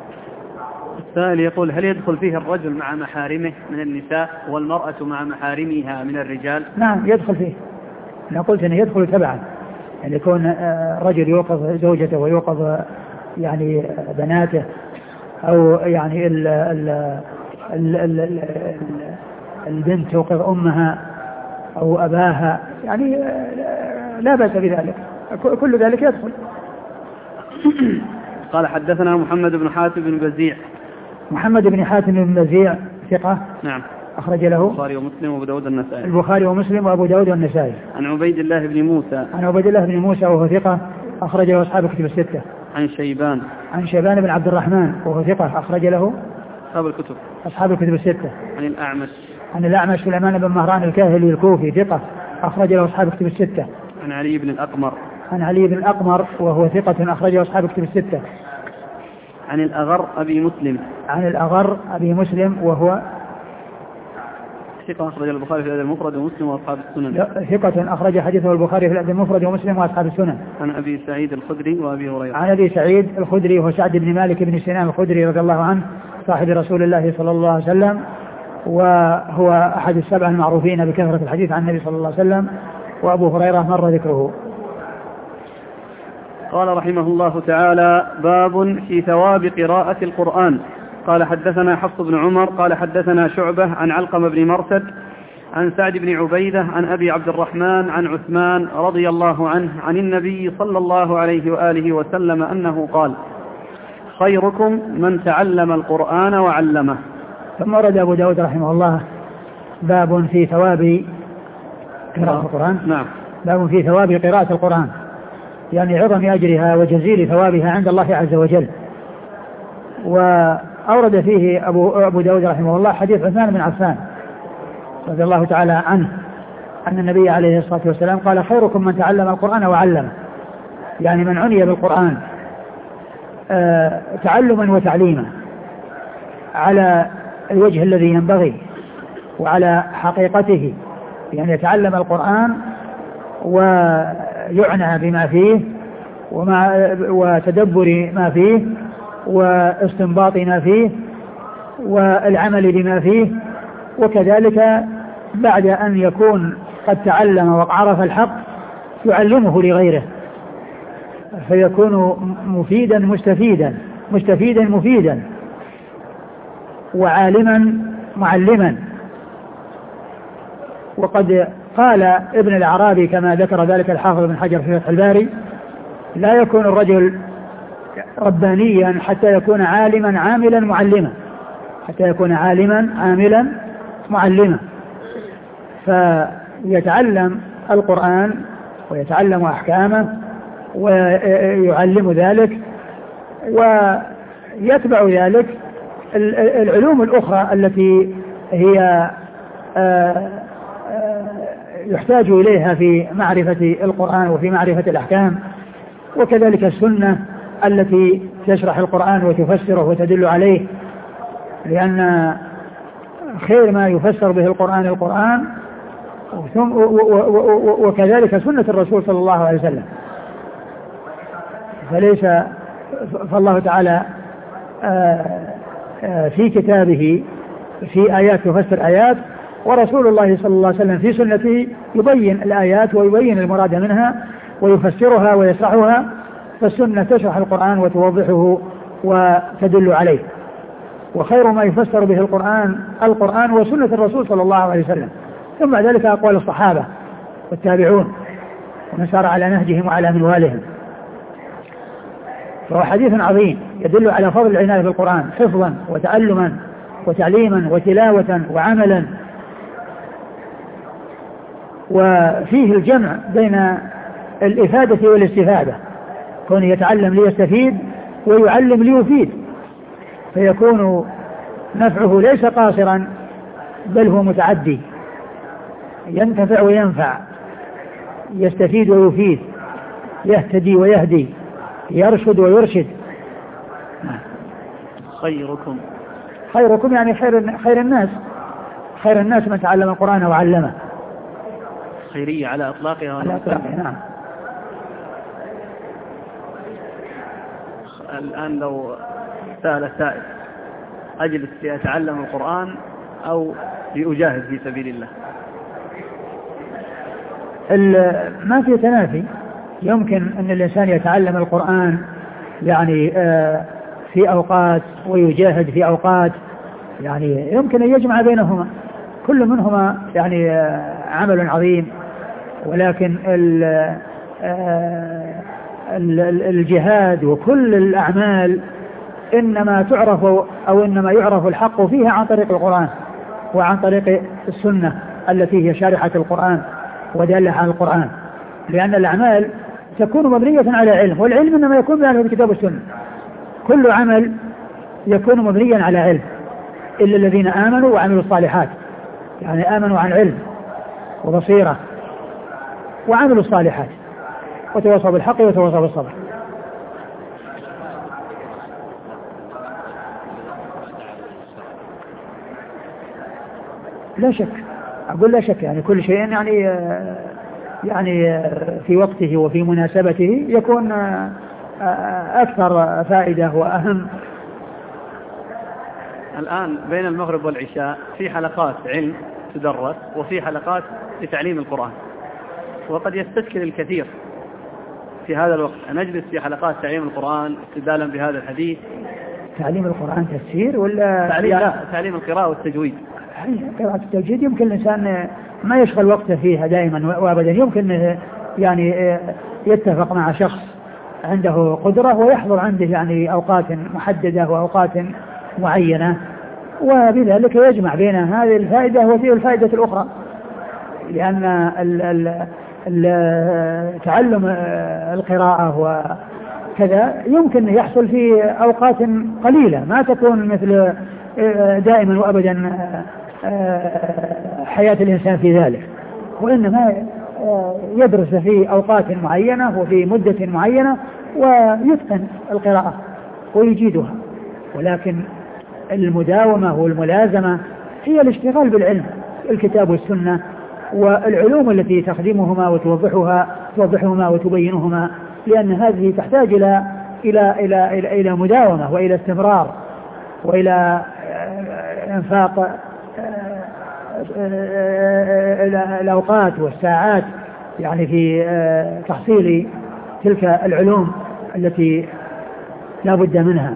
السائل يقول: هل يدخل فيه الرجل مع محارمه من النساء والمرأة مع محارمها من الرجال؟ نعم يدخل فيه. أنا قلت أنه يدخل تبعا، يعني يكون رجل يوقظ زوجته ويوقظ يعني بناته، أو يعني البنت توقظ أمها أو أباها، يعني لا بأس بذلك، كل ذلك يدخل. قال: حدثنا محمد بن حاتم بن بزيع. محمد بن حاتم بن بزيع ثقة. نعم. أخرج له البخاري ومسلم وأبو داود والنسائي. البخاري ومسلم وأبو داود والنسائي. عن عبيد الله بن موسى. عن عبيد الله بن موسى وهو ثقة، أخرج له أصحاب الكتب الستة. عن شيبان. عن شيبان بن عبد الرحمن وهو ثقة، أخرج له أصحاب الكتب الستة. عن الأعمش. عن الأعمش سليمان بن مهران الكاهلي الكوفي ثقة، أخرج له أصحاب الكتب الستة. عن علي بن الأقمر. عن علي بن الأقمر وهو ثقة، أخرج له أصحاب الكتب الستة. عن الأغر أبي مسلم. عن الأغر أبي مسلم وهو ثقة، أخرج البخاري في الأدب المفرد ومسلم وأصحاب السنن. ثقة، أخرج حديثه البخاري في الأدب المفرد ومسلم وأصحاب السنن. عن أبي سعيد الخدري وأبي هريرة. عن أبي سعيد الخدري وهو سعد بن مالك بن سنان الخدري رضي الله عنه، صاحب رسول الله صلى الله عليه وسلم، وهو أحد السبع المعروفين بكثرة الحديث عن النبي صلى الله عليه وسلم. وأبو هريرة مر ذكره. قال رحمه الله تعالى: باب في ثواب قراءة القرآن. قال: حدثنا حفص بن عمر قال: حدثنا شعبة عن علقمة بن مرثد عن سعد بن عبيدة عن أبي عبد الرحمن عن عثمان رضي الله عنه عن النبي صلى الله عليه وآله وسلم أنه قال: خيركم من تعلم القرآن وعلمه. ثم ورد أبو داود رحمه الله باب في ثواب قراءة القرآن. نعم. باب في ثواب قراءة القرآن، يعني عظم أجرها وجزيل ثوابها عند الله عز وجل. وأورد فيه أبو داود رحمه الله حديث عثمان بن عفان رضي الله تعالى عنه أن النبي عليه الصلاة والسلام قال: خيركم من تعلم القرآن وعلمه، يعني من عني بالقرآن تعلما وتعليما على الوجه الذي ينبغي وعلى حقيقته، يعني يتعلم القرآن ويعنى بما فيه وتدبر ما فيه واستنباط ما فيه والعمل بما فيه، وكذلك بعد أن يكون قد تعلم وعرف الحق يعلمه لغيره، فيكون مفيدا مستفيدا مفيدا، وعالما معلما. وقد قال ابن الأعرابي كما ذكر ذلك الحافظ بن حجر في فتح الباري: لا يكون الرجل ربانيا حتى يكون عالما عاملا معلما، حتى يكون عالما عاملا معلما. فيتعلم القرآن ويتعلم أحكامه ويعلم ذلك، ويتبع ذلك العلوم الأخرى التي هي يحتاج إليها في معرفة القرآن وفي معرفة الأحكام، وكذلك السنة التي تشرح القرآن وتفسره وتدل عليه، لأن خير ما يفسر به القرآن وكذلك سنة الرسول صلى الله عليه وسلم. فالله تعالى في كتابه في آيات تفسر آيات، ورسول الله صلى الله عليه وسلم في سنته يبين الآيات ويبين المراد منها ويفسرها ويشرحها. فالسنة تشرح القرآن وتوضحه وتدل عليه، وخير ما يفسر به القرآن وسنة الرسول صلى الله عليه وسلم، ثم بعد ذلك أقوال الصحابة والتابعون ومن سار على نهجهم وعلى منوالهم. فهو حديث عظيم يدل على فضل العناية بالقرآن حفظا وتعلما وتعليما وتلاوة وعملا، وفيه الجمع بين الإفادة والاستفادة، كون يتعلم ليستفيد ويعلم ليفيد، فيكون نفعه ليس قاصرا بل هو متعدي، ينتفع وينفع، يستفيد ويفيد، يهتدي ويهدي، يرشد ويرشد. خيركم يعني خير الناس من تعلم القرآن وعلمه. خيرية على إطلاقها. على إطلاقها، نعم. الآن لو سأل سائل أجلس لأتعلم القرآن أو لأجاهد في سبيل الله؟ ما في تنافي، يمكن أن الإنسان يتعلم القرآن يعني في أوقات ويجاهد في أوقات، يعني يمكن أن يجمع بينهما، كل منهما يعني عمل عظيم، ولكن الجهاد وكل الأعمال إنما تعرف أو إنما يعرف الحق فيها عن طريق القرآن وعن طريق السنة التي هي شارحة القرآن ودالة على القرآن، لأن الأعمال تكون مبنية على علم، والعلم إنما يكون بأهل الكتاب والسنة. كل عمل يكون مبنيا على علم إلا الذين آمنوا وعملوا الصالحات، يعني آمنوا عن علم وبصيرة وعملوا الصالحات وتواصوا بالحق وتواصوا بالصبر. لا شك، أقول لا شك، يعني كل شيء يعني في وقته وفي مناسبته يكون أكثر فائدة وأهم. الآن بين المغرب والعشاء في حلقات علم تدرس وفي حلقات لتعليم القرآن، وقد يستشكل الكثير في هذا الوقت أن نجلس في حلقات تعليم القرآن استدلالا بهذا الحديث. تعليم القرآن تفسير ولا تعليم القراءة والتجويد؟ قراءة التجويد يمكن الإنسان ما يشغل وقته فيها دائما وأبدا، يمكن يعني يتفق مع شخص عنده قدرة ويحضر عنده يعني أوقات محددة وأوقات معينة، وبذلك يجمع بين هذه الفائدة وفي الفائدة الأخرى، لأن تعلم القراءة وكذا يمكن يحصل في أوقات قليلة، ما تكون مثل دائما وأبدا حياة الإنسان في ذلك، وإنما يدرس في أوقات معينة وفي مدة معينة ويتقن القراءة ويجيدها. ولكن المداومة والملازمة هي الاشتغال بالعلم، الكتاب والسنة والعلوم التي تخدمهما وتوضحهما وتبينهما، لأن هذه تحتاج إلى مداومة وإلى استمرار وإلى انفاق الأوقات والساعات يعني في تحصيل تلك العلوم التي لا بد منها.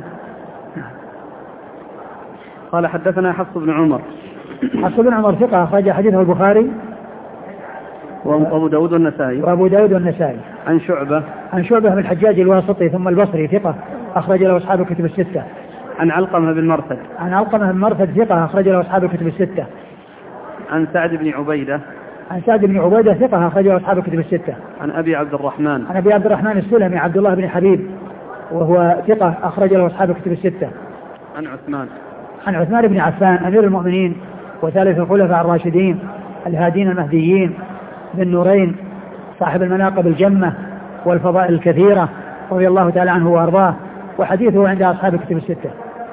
قال حدثنا حفص بن عمر. حفص بن عمر ثقة أخرج حديثه البخاري وأبو داود والنسائي. عن شعبة بن الحجاج الواسطي ثم البصري ثقة أخرج له أصحاب الكتب الستة. عن علقمة بن مرثد ثقة أخرج له أصحاب الكتب الستة. عن سعد بن عبيدة ثقة أخرج له أصحاب الكتب الستة. عن أبي عبد الرحمن السلمي عبد الله بن حبيب وهو ثقة أخرج له أصحاب الكتب الستة. عن عثمان بن عفان أمير المؤمنين وثالث الخلفاء الراشدين الهادين المهديين ذي النورين صاحب المناقب الجمة والفضائل الكثيرة رضي الله تعالى عنه وأرضاه، وحديثه عند أصحاب الكتب الستة.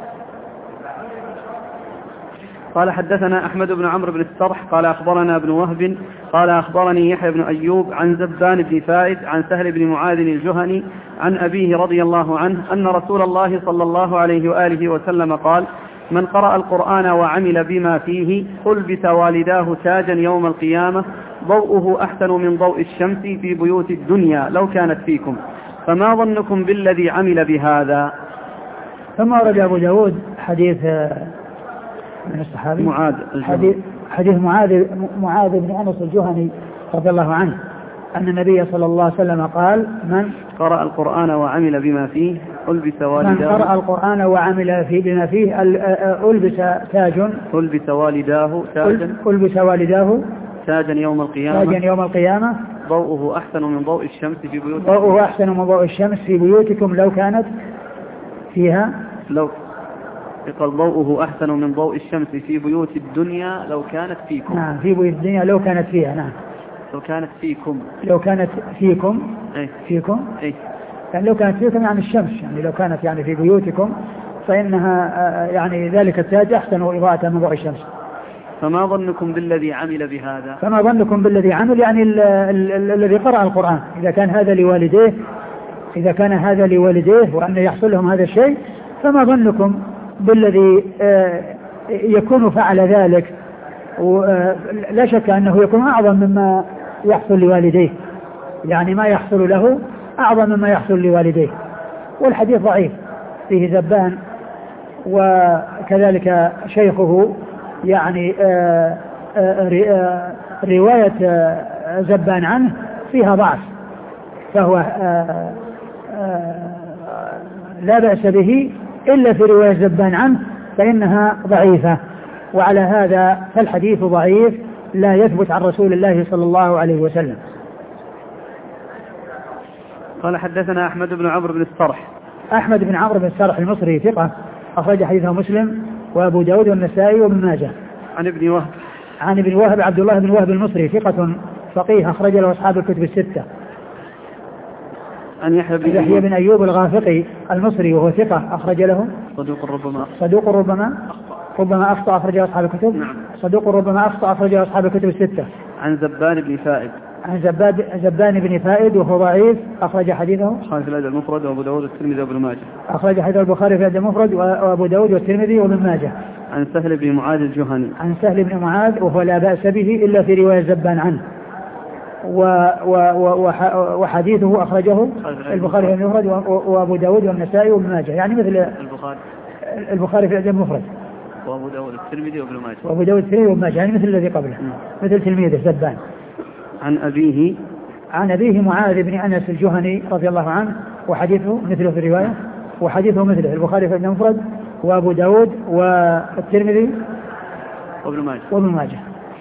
قال حدثنا أحمد بن عمرو بن السرح قال أخبرنا ابن وهب قال أخبرني يحيى بن أيوب عن زبان بن فائد عن سهل بن معاذ الجهني عن أبيه رضي الله عنه أن رسول الله صلى الله عليه وآله وسلم قال: من قرأ القرآن وعمل بما فيه ألبس والداه تاجا يوم القيامة ضوءه أحسن من ضوء الشمس في بيوت الدنيا لو كانت فيكم، فما ظنكم بالذي عمل بهذا؟ ثم ورد أبو داود حديث من الصحابي حديث معاذ بن أنس الجهني رضي الله عنه أن النبي صلى الله عليه وسلم قال: من قرأ القرآن وعمل بما فيه ألبس والداه تاجا يوم القيامة ضوءه أحسن من ضوء الشمس في بيوتكم لو كانت فيها قال ضوءه أحسن من ضوء الشمس في بيوت الدنيا لو كانت فيكم. نعم، في بيوت الدنيا لو كانت فيها. نعم، لو كانت فيكم يعني لو كانت فيكم يعني الشمس، يعني لو كانت يعني في بيوتكم فإنها يعني ذلك التاج أحسن إضاءة من ضوء الشمس. فما ظنكم بالذي عمل بهذا؟ فما ظنكم بالذي عمل يعني الذي قرأ القرآن، إذا كان هذا لوالديه وأن يحصل لهم هذا الشيء، فما ظنكم بالذي يكون فعل ذلك، لا شك أنه يكون أعظم مما يحصل لوالديه، يعني ما يحصل له أعظم مما يحصل لوالديه. والحديث ضعيف فيه زبان، وكذلك شيخه يعني رواية زبان عنه فيها ضعف، فهو لا بأس به إلا في رواية زبان عنه فإنها ضعيفة، وعلى هذا فالحديث ضعيف لا يثبت عن رسول الله صلى الله عليه وسلم. قال حدثنا أحمد بن عمرو بن الصرح. أحمد بن عمرو بن الصرح المصري ثقة أخرج حديثه مسلم وأبو داود والنسائي وابن ماجه. عن ابن وهب. عن ابن وهب عبد الله بن وهب المصري ثقة فقيه أخرج له أصحاب الكتب الستة. عن يحيى بن أيوب الغافقي المصري وهو ثقة أخرج له. صدوق ربما أخطأ أخرج أصحاب الكتب. نعم. صدوق ربما أخطأ أخرج أصحاب الكتب الستة. عن زبان بن فائد. عن زبان بن فائد وهو ضعيف أخرج حديثه البخاري في الأدب المفرد وأبو داود والترمذي وابن ماجه. أخرج حديث البخاري في الأدب المفرد وأبو داود والترمذي وابن ماجه. عن سهل بن معاذ الجهني. عن سهل بن معاذ وهو لا بأس به إلا في رواية زبان عنه، وحديثه أخرجه البخاري في المفرد وأبو داود والنسائي وابن ماجه، يعني مثل البخاري في الأدب المفرد وأبو داود الترمذي وابن ماجه. وأبو داود الترمذي وابن ماجه، يعني مثل الذي قبله. مثل تلميذه زبان. عن أبيه معاذ بن أنس الجهني رضي الله عنه، وحديثه مثله في الرواية، وحديثه مثله البخاري في الأدب المفرد وأبو داود والترمذي وابن ماجه.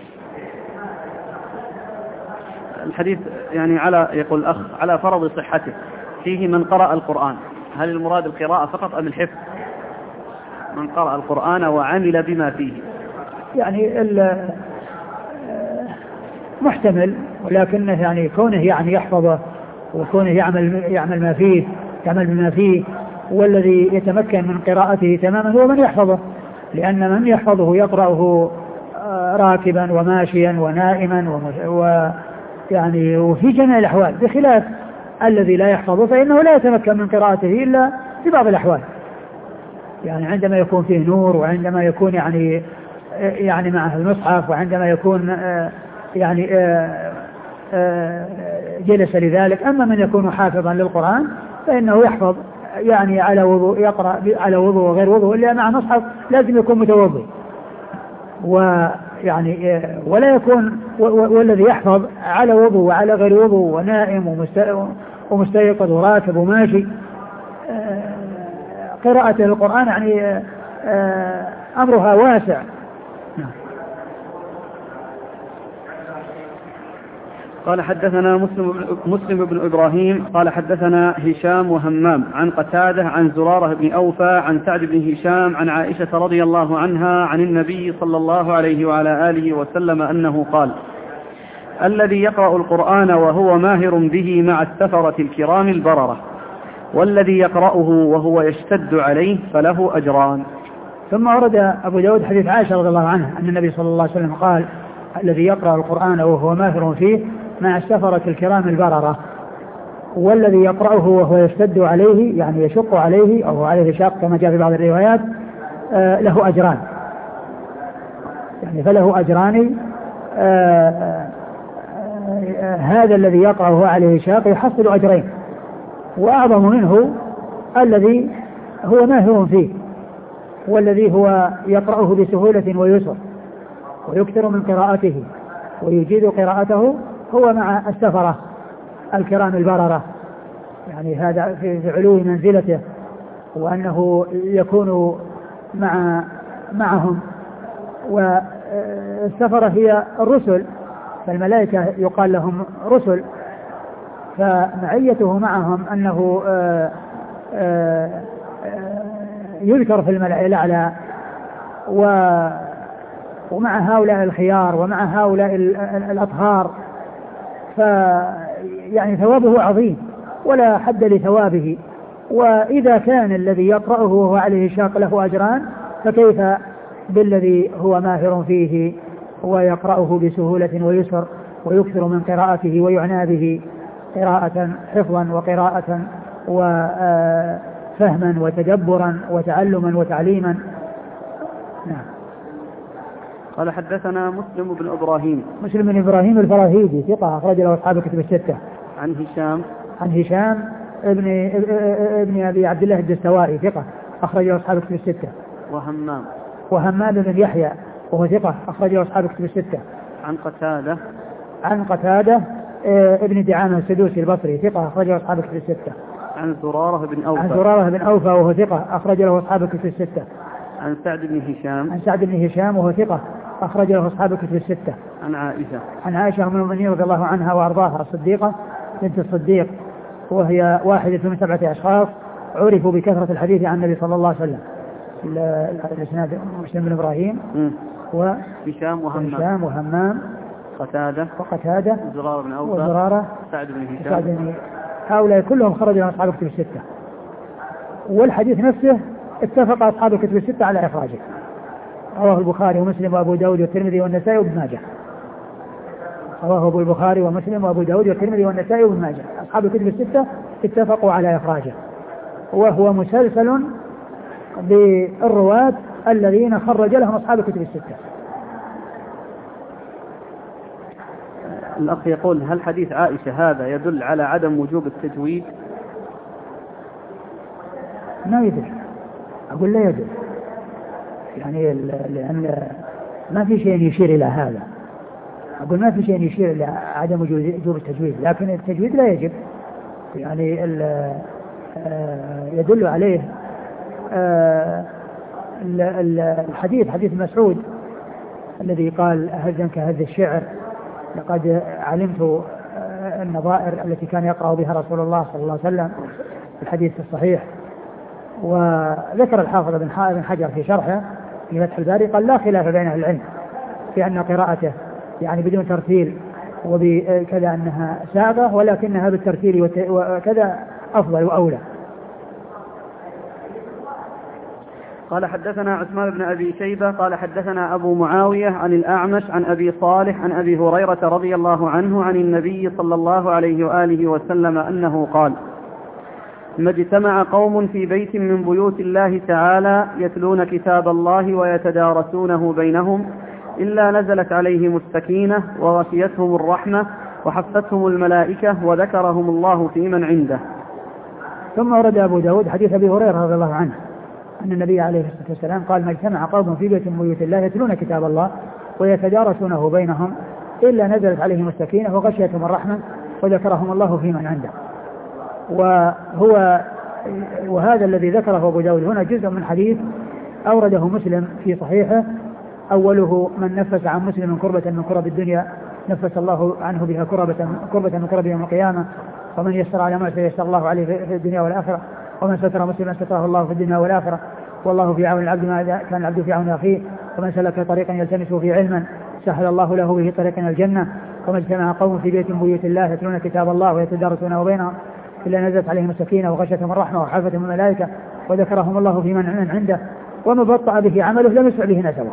الحديث يعني يقول الأخ على فرض صحته فيه من قرأ القرآن، هل المراد القراءة فقط أم الحفظ؟ من قرأ القرآن وعمل بما فيه، يعني محتمل، ولكنه يعني كونه يعني يحفظه وكونه يعمل ما فيه، يعمل بما فيه، والذي يتمكن من قراءته تماما هو من يحفظه، لأن من يحفظه يقرأه راكبا وماشيا ونائما يعني وفي جميع الأحوال، بخلاف الذي لا يحفظه فإنه لا يتمكن من قراءته إلا في بعض الأحوال، يعني عندما يكون فيه نور، وعندما يكون يعني معه المصحف، وعندما يكون يعني جلس لذلك. أما من يكون حافظا للقرآن فإنه يحفظ يعني على وضوء، يقرأ على وضوء وغير وضوء، إلا مع مصحف لازم يكون متوضئ، ويعني ولا يكون والذي يحفظ على وضوء وعلى غير وضوء ونائم ومستيقظ وراكب وماشي، قراءة القرآن يعني أمرها واسع. قال حدثنا مسلم بن إبراهيم قال حدثنا هشام وهمام عن قتادة عن زرارة بن أوفى عن سعد بن هشام عن عائشة رضي الله عنها عن النبي صلى الله عليه وعلى آله وسلم أنه قال: الذي يقرأ القرآن وهو ماهر به مع السفرة الكرام البررة، والذي يقرأه وهو يشتد عليه فله أجران. ثم ورد أبو داود حديث عائشة رضي الله عنها أن النبي صلى الله عليه وسلم قال: الذي يقرأ القرآن وهو ماهر فيه مع السفرة الكرام البررة، والذي يقرأه وهو يشتد عليه يعني يشق عليه أو عليه شاق كما جاء في بعض الروايات له أجران، يعني فله أجران. هذا الذي يقرأه عليه شاق يحصل أجرين، وأعظم منه الذي هو ماهر فيه، والذي هو يقرأه بسهولة ويسر ويكثر من قراءته ويجيد قراءته هو مع السفرة الكرام البررة، يعني هذا في علو منزلته، وأنه يكون معهم. والسفرة هي الرسل، فالملائكة يقال لهم رسل، فمعيته معهم أنه يذكر في الملأ الأعلى، ومع هؤلاء الخيار ومع هؤلاء الأطهار، فيعني ثوابه عظيم ولا حد لثوابه. وإذا كان الذي يقرأه وهو عليه شاق له أجران، فكيف بالذي هو ماهر فيه ويقرأه بسهولة ويسر ويكثر من قراءته ويعنى به قراءة حفظا وقراءة فهما وتدبرا وتعلما وتعليما. نعم. قال حدثنا مسلم بن إبراهيم. مسلم بن إبراهيم الفراهيدي ثقة أخرج له أصحاب الكتب الستة. عن هشام ابن أبي عبد الله الدستوائي ثقة أخرج له أصحاب الكتب الستة. وهمام بن يحيى وهو ثقة أخرج له أصحاب الكتب الستة. عن قتادة ابن دعامة السدوسي البصري ثقة أخرج له أصحاب الكتب الستة. عن زرارة بن أوفى وهو ثقة أخرج له أصحاب الكتب الستة. عن سعد بن هشام وهو ثقة أخرج له أصحاب الكتب الستة. عن عائشة أم المؤمنين رضي الله عنها وأرضاها الصديقة بنت الصديق، وهي واحدة من 7 أشخاص عرفوا بكثرة الحديث عن النبي صلى الله عليه وسلم. الإسناد مسلم بن إبراهيم وهشام وهمام وقتادة زرارة بن أوفى وزرارة سعد بن هشام، هؤلاء كلهم خرجوا من أصحاب الكتب الستة. والحديث نفسه اتفق أصحاب الكتب الستة على إخراجه، رواه البخاري ومسلم وأبو داود والترمذي والنسائي وابن ماجه. رواه أبو البخاري ومسلم وأبو داود والترمذي والنسائي وابن ماجه. أصحاب الكتب الستة اتفقوا على إخراجه، وهو مسلسل بالرواة الذين خرج لهم أصحاب الكتب الستة. الأخ يقول: هل حديث عائشة هذا يدل على عدم وجوب التجويد؟ ما يدل، أقول لا يدل، يعني لأن ما في شيء يشير إلى هذا. أقول ما في شيء يشير إلى عدم وجوب التجويد، لكن التجويد لا يجب، يعني يدل عليه الحديث حديث مسعود الذي قال: هزا كهز الشعر، لقد علمت النظائر التي كان يقرأ بها رسول الله صلى الله عليه وسلم، الحديث الصحيح. وذكر الحافظ بن حجر في شرحه في فتح الباري قال: لا خلاف بين أهل العلم في أن قراءته يعني بدون ترتيل وبكذا أنها ساغة، ولكنها بالترتيل وكذا أفضل وأولى. قال حدثنا عثمان بن أبي شيبة قال حدثنا أبو معاوية عن الأعمش عن أبي صالح عن أبي هريرة رضي الله عنه عن النبي صلى الله عليه وآله وسلم أنه قال: ما اجتمع قوم في بيت من بيوت الله تعالى يتلون كتاب الله ويتدارسونه بينهم إلا نزلت عليهم السكينة وغشيتهم الرحمة وحفتهم الملائكة وذكرهم الله في من عنده. ثم ورد أبو داود حديث أبي هريرة رضي الله عنه أن النبي عليه الصلاة والسلام قال: ما اجتمع قوم في بيت من بيوت الله يتلون كتاب الله ويتدارسونه بينهم إلا نزلت عليهم السكينة وغشيتهم الرحمة وذكرهم الله في من عنده. وهذا الذي ذكره أبو داود هنا جزء من حديث أورده مسلم في صحيحه، أوله: من نفس عن مسلم كربة من كرب الدنيا نفس الله عنه بها كربة من كرب يوم القيامة، ومن يسر على معسر يسر الله عليه في الدنيا والآخرة، ومن ستر مسلما ستره الله في الدنيا والآخرة، والله في عون العبد ما كان العبد في عون أخيه، ومن سلك طريقا يلتمس فيه علما سهل الله له به طريقا الجنة. وما اجتمع قوم في بيت من بيوت الله يتلون كتاب الله ويتدارسونه بينهم إلا نزلت عليهم السكينة وغشيتهم الرحمة وحفتهم الملائكة وذكرهم الله في من عنده. ومن بطأ به عمله لم يسرع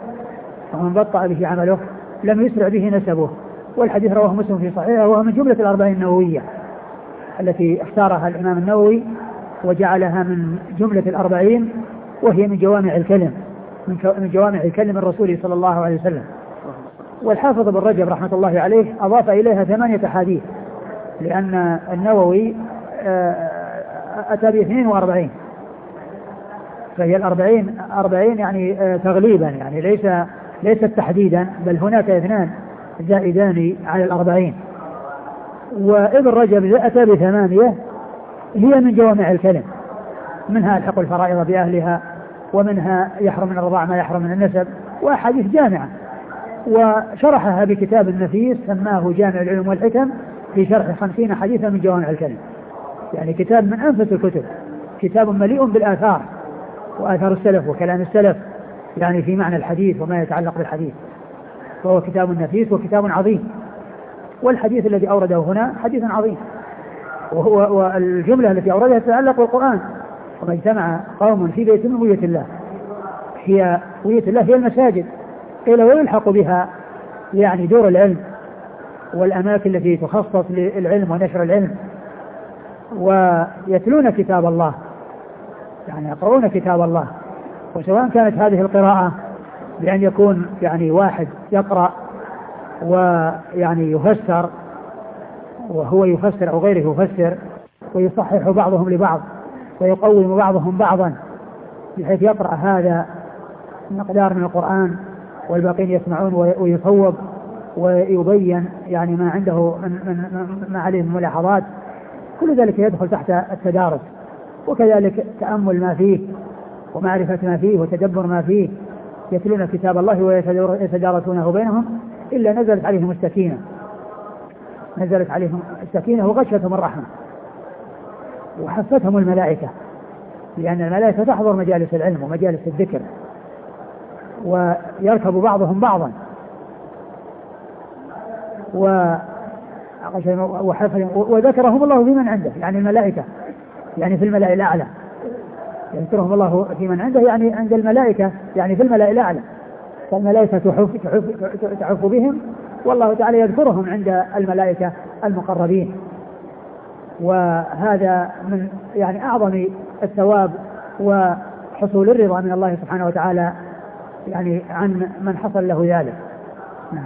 به نسبه. والحديث رواه مسلم في صحيحه، وهو من جملة الأربعين النووية التي اختارها الإمام النووي وجعلها من جملة الأربعين، وهي من جوامع الكلم من جوامع الكلم الرسول صلى الله عليه وسلم. والحافظ بن رجب رحمة الله عليه أضاف إليها 8 أحاديث، لأن النووي أتى ب42، فهي 40 يعني تغليبا، يعني ليس تحديدا، بل هناك 2 زائدان على 40. وابن رجب أتى ب8 هي من جوامع الكلم، منها الحق الفرائض بأهلها، ومنها يحرم من الرضاع ما يحرم من النسب، وأحاديث جامعة. وشرحها بكتاب النفيس سماه جامع العلوم والحكم في شرح 50 حديثا من جوامع الكلم، يعني كتاب من أنفس الكتب، كتاب مليء بالآثار وآثار السلف وكلام السلف، يعني في معنى الحديث وما يتعلق بالحديث، فهو كتاب نفيس وكتاب عظيم. والحديث الذي أورده هنا حديث عظيم، والجملة التي أوردها تتعلق بالقرآن: وما اجتمع قوم في بيت من بيوت الله، هي بيوت الله هي المساجد، قيل ويلحق بها يعني دور العلم والأماكن التي تخصص للعلم ونشر العلم. ويتلون كتاب الله يعني يقرؤون كتاب الله. وسواء كانت هذه القراءة بأن يكون يعني واحد يقرأ ويعني يفسر وهو يفسر أو غيره يفسر، ويصحح بعضهم لبعض ويقوم بعضهم بعضا، بحيث يقرأ هذا مقدار من القرآن والباقين يسمعون ويصوب ويبين يعني ما عنده ما عليه من ملاحظات. كل ذلك يدخل تحت التدارس، وكذلك تأمل ما فيه ومعرفة ما فيه وتدبر ما فيه. يتلون كتاب الله ويتدارسونه بينهم إلا نزلت عليهم السكينة، نزلت عليهم السكينة وغشتهم الرحمة وحفتهم الملائكة، لأن الملائكة تحضر مجالس العلم ومجالس الذكر، ويركب بعضهم بعضا وذكرهم الله في من عنده، يعني الملائكة يعني في الملأ الأعلى، يذكرهم الله في من عنده يعني عند الملائكة يعني في الملأ الأعلى، فالملائكة تحف بهم، والله تعالى يذكرهم عند الملائكة المقربين. وهذا من يعني أعظم الثواب وحصول الرضا من الله سبحانه وتعالى يعني عن من حصل له ذلك. نعم.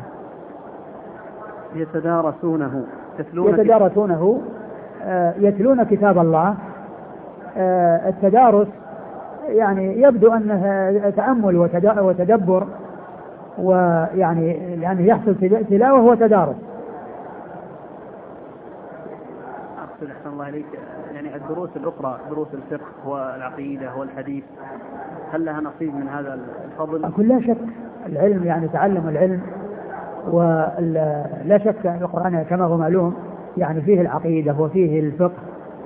يتدارسونه يتلون كتاب الله. التدارس يعني يبدو أنه تأمل وتدبر، ويعني لأنه يحصل تلاوة وتدارس. أحسن الله عليك. يعني الدروس الأخرى دروس الفقه والعقيدة والحديث هل لها نصيب من هذا الفضل؟ لا شك العلم يعني تعلم العلم، ولا شك أن القرآن كما هو معلوم يعني فيه العقيدة وفيه الفقه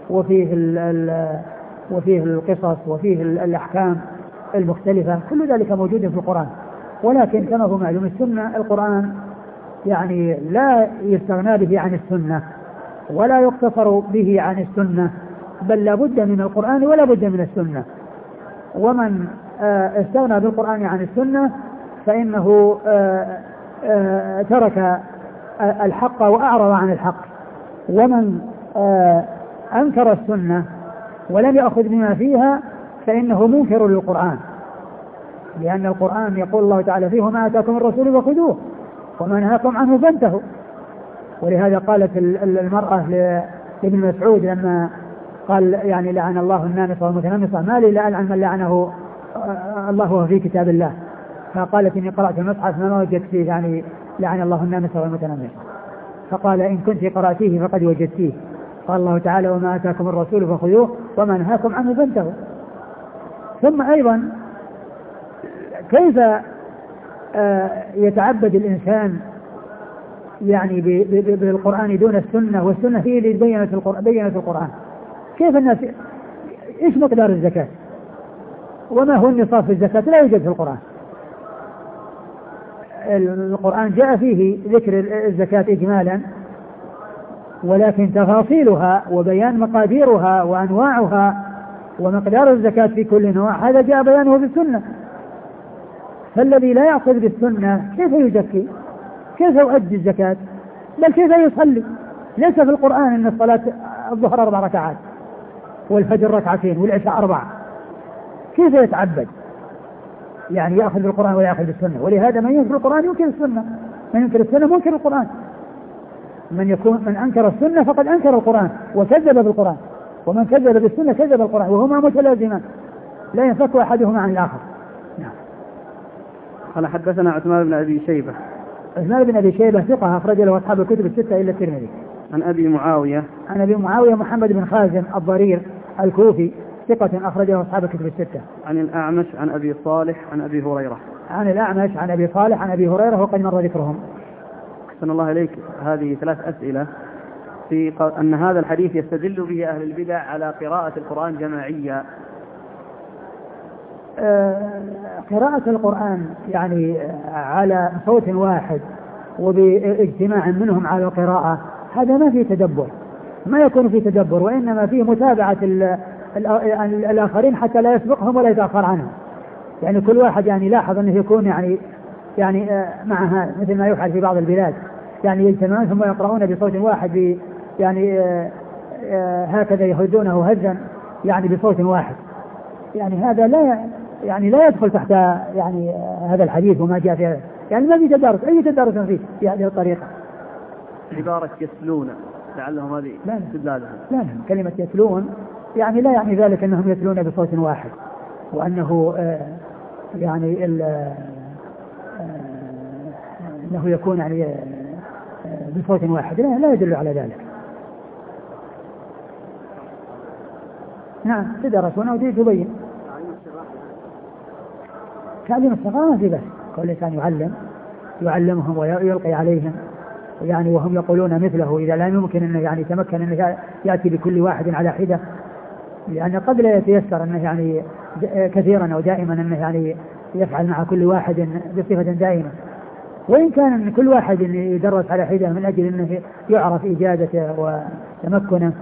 وفيه القصص وفيه الأحكام المختلفة، كل ذلك موجود في القرآن. ولكن كما هو معلوم السنة، القرآن يعني لا يستغنى به عن السنة ولا يقتصر به عن السنة، بل لا بد من القرآن ولا بد من السنة. ومن استغنى بالقرآن عن السنة فإنه ترك الحق وأعرض عن الحق. ومن أنكر السنة ولم يأخذ بما فيها فإنه منكر للقرآن، لأن القرآن يقول الله تعالى فيه: وما آتاكم الرسول فخذوه وما نهاكم عنه فانتهوا. ولهذا قالت المرأة لابن مسعود لما قال يعني لعن الله النامصة والمتنمصة: ما لي لا ألعن من لعنه الله وهو في كتاب الله. فقالت: إني قرأت المصحف ما وجدت فيه يعني لعن الله النامصة والمتنمصة. فقال: إن كنت قرأتيه فقد وجدتيه. قال الله تعالى: وما آتاكم الرسول فخذوه وما نهاكم عنه فانتهوا. ثم أيضا كيف يتعبد الإنسان يعني بالقرآن دون السنة، والسنة هي اللي بينت القرآن؟ كيف الناس إيش مقدار الزكاة وما هو النصاب في الزكاة؟ لا يوجد في القرآن. القرآن جاء فيه ذكر الزكاة إجمالا، ولكن تفاصيلها وبيان مقاديرها وأنواعها ومقدار الزكاة في كل نوع هذا جاء بيانه في السنة. فالذي لا يأخذ بالسنة كيف يزكي؟ كيف يؤدي الزكاة؟ بل كيف يصلي؟ ليس في القرآن أن الصلاة الظهر 4 ركعات والفجر 2 والعشاء 4. كيف يتعبد؟ يعني يأخذ بالقرآن ولا يأخذ بالسنة. ولهذا من ينكر القرآن ينكر السنة، من ينكر السنة منكر القرآن. من أنكر السنة فقد أنكر القرآن وكذب بالقرآن، ومن كذب بالسنة كذب القرآن، وهما متلازمان لا ينفك أحدهما عن الآخر. نعم. قال: حدثنا عثمان بن أبي شيبة. عثمان بن أبي شيبة ثقة أخرج له أصحاب الكتب الستة إلا الترمذي. عن أبي معاوية محمد بن خازم الضرير الكوفي ثقة أخرج له أصحاب الكتب الستة. عن الأعمش عن أبي صالح عن أبي هريرة. عن الأعمش عن أبي صالح عن أبي هريرة وقد مر ذكرهم. أحسن الله إليك. هذه 3 أسئلة في أن هذا الحديث يستدل به أهل البدع على قراءة القرآن جماعية. قراءة القرآن يعني على صوت واحد وباجتماع منهم على القراءة هذا ما فيه تدبر، ما يكون فيه تدبر، وإنما فيه متابعة الآخرين حتى لا يسبقهم ولا يتأخر عنهم. يعني كل واحد يعني لاحظ أنه يكون يعني معها مثل ما يفعل في بعض البلاد، يعني يجتمعون ثم يقرؤون بصوت واحد يعني هكذا يهدونه هزا يعني بصوت واحد. يعني هذا لا يدخل تحت يعني هذا الحديث وما جاء فيه، يعني ما في تدارس، أي تدارس فيه بهذه الطريقة. عبارة يتلون لعلهم هذه استدلالهم. لا كلمة يتلون يعني لا يعني ذلك أنهم يتلون بصوت واحد وأنه يعني أنه يكون يعني بصوت واحد، لا يدل على ذلك. نعم تدرسونه ودي تبين. تعليم الصغار في بس كل إنسان يعلمهم ويلقي عليهم يعني وهم يقولون مثله، إذا لا يمكن أنه يعني يتمكن أنه يأتي بكل واحد على حدة، لأن قد لا يتيسر أنه يعني كثيرا أو دائما أنه يعني يفعل مع كل واحد بصفة دائمة، وإن كان أن كل واحد يدرس على حدة من أجل أنه يعرف إجادته وتمكنه.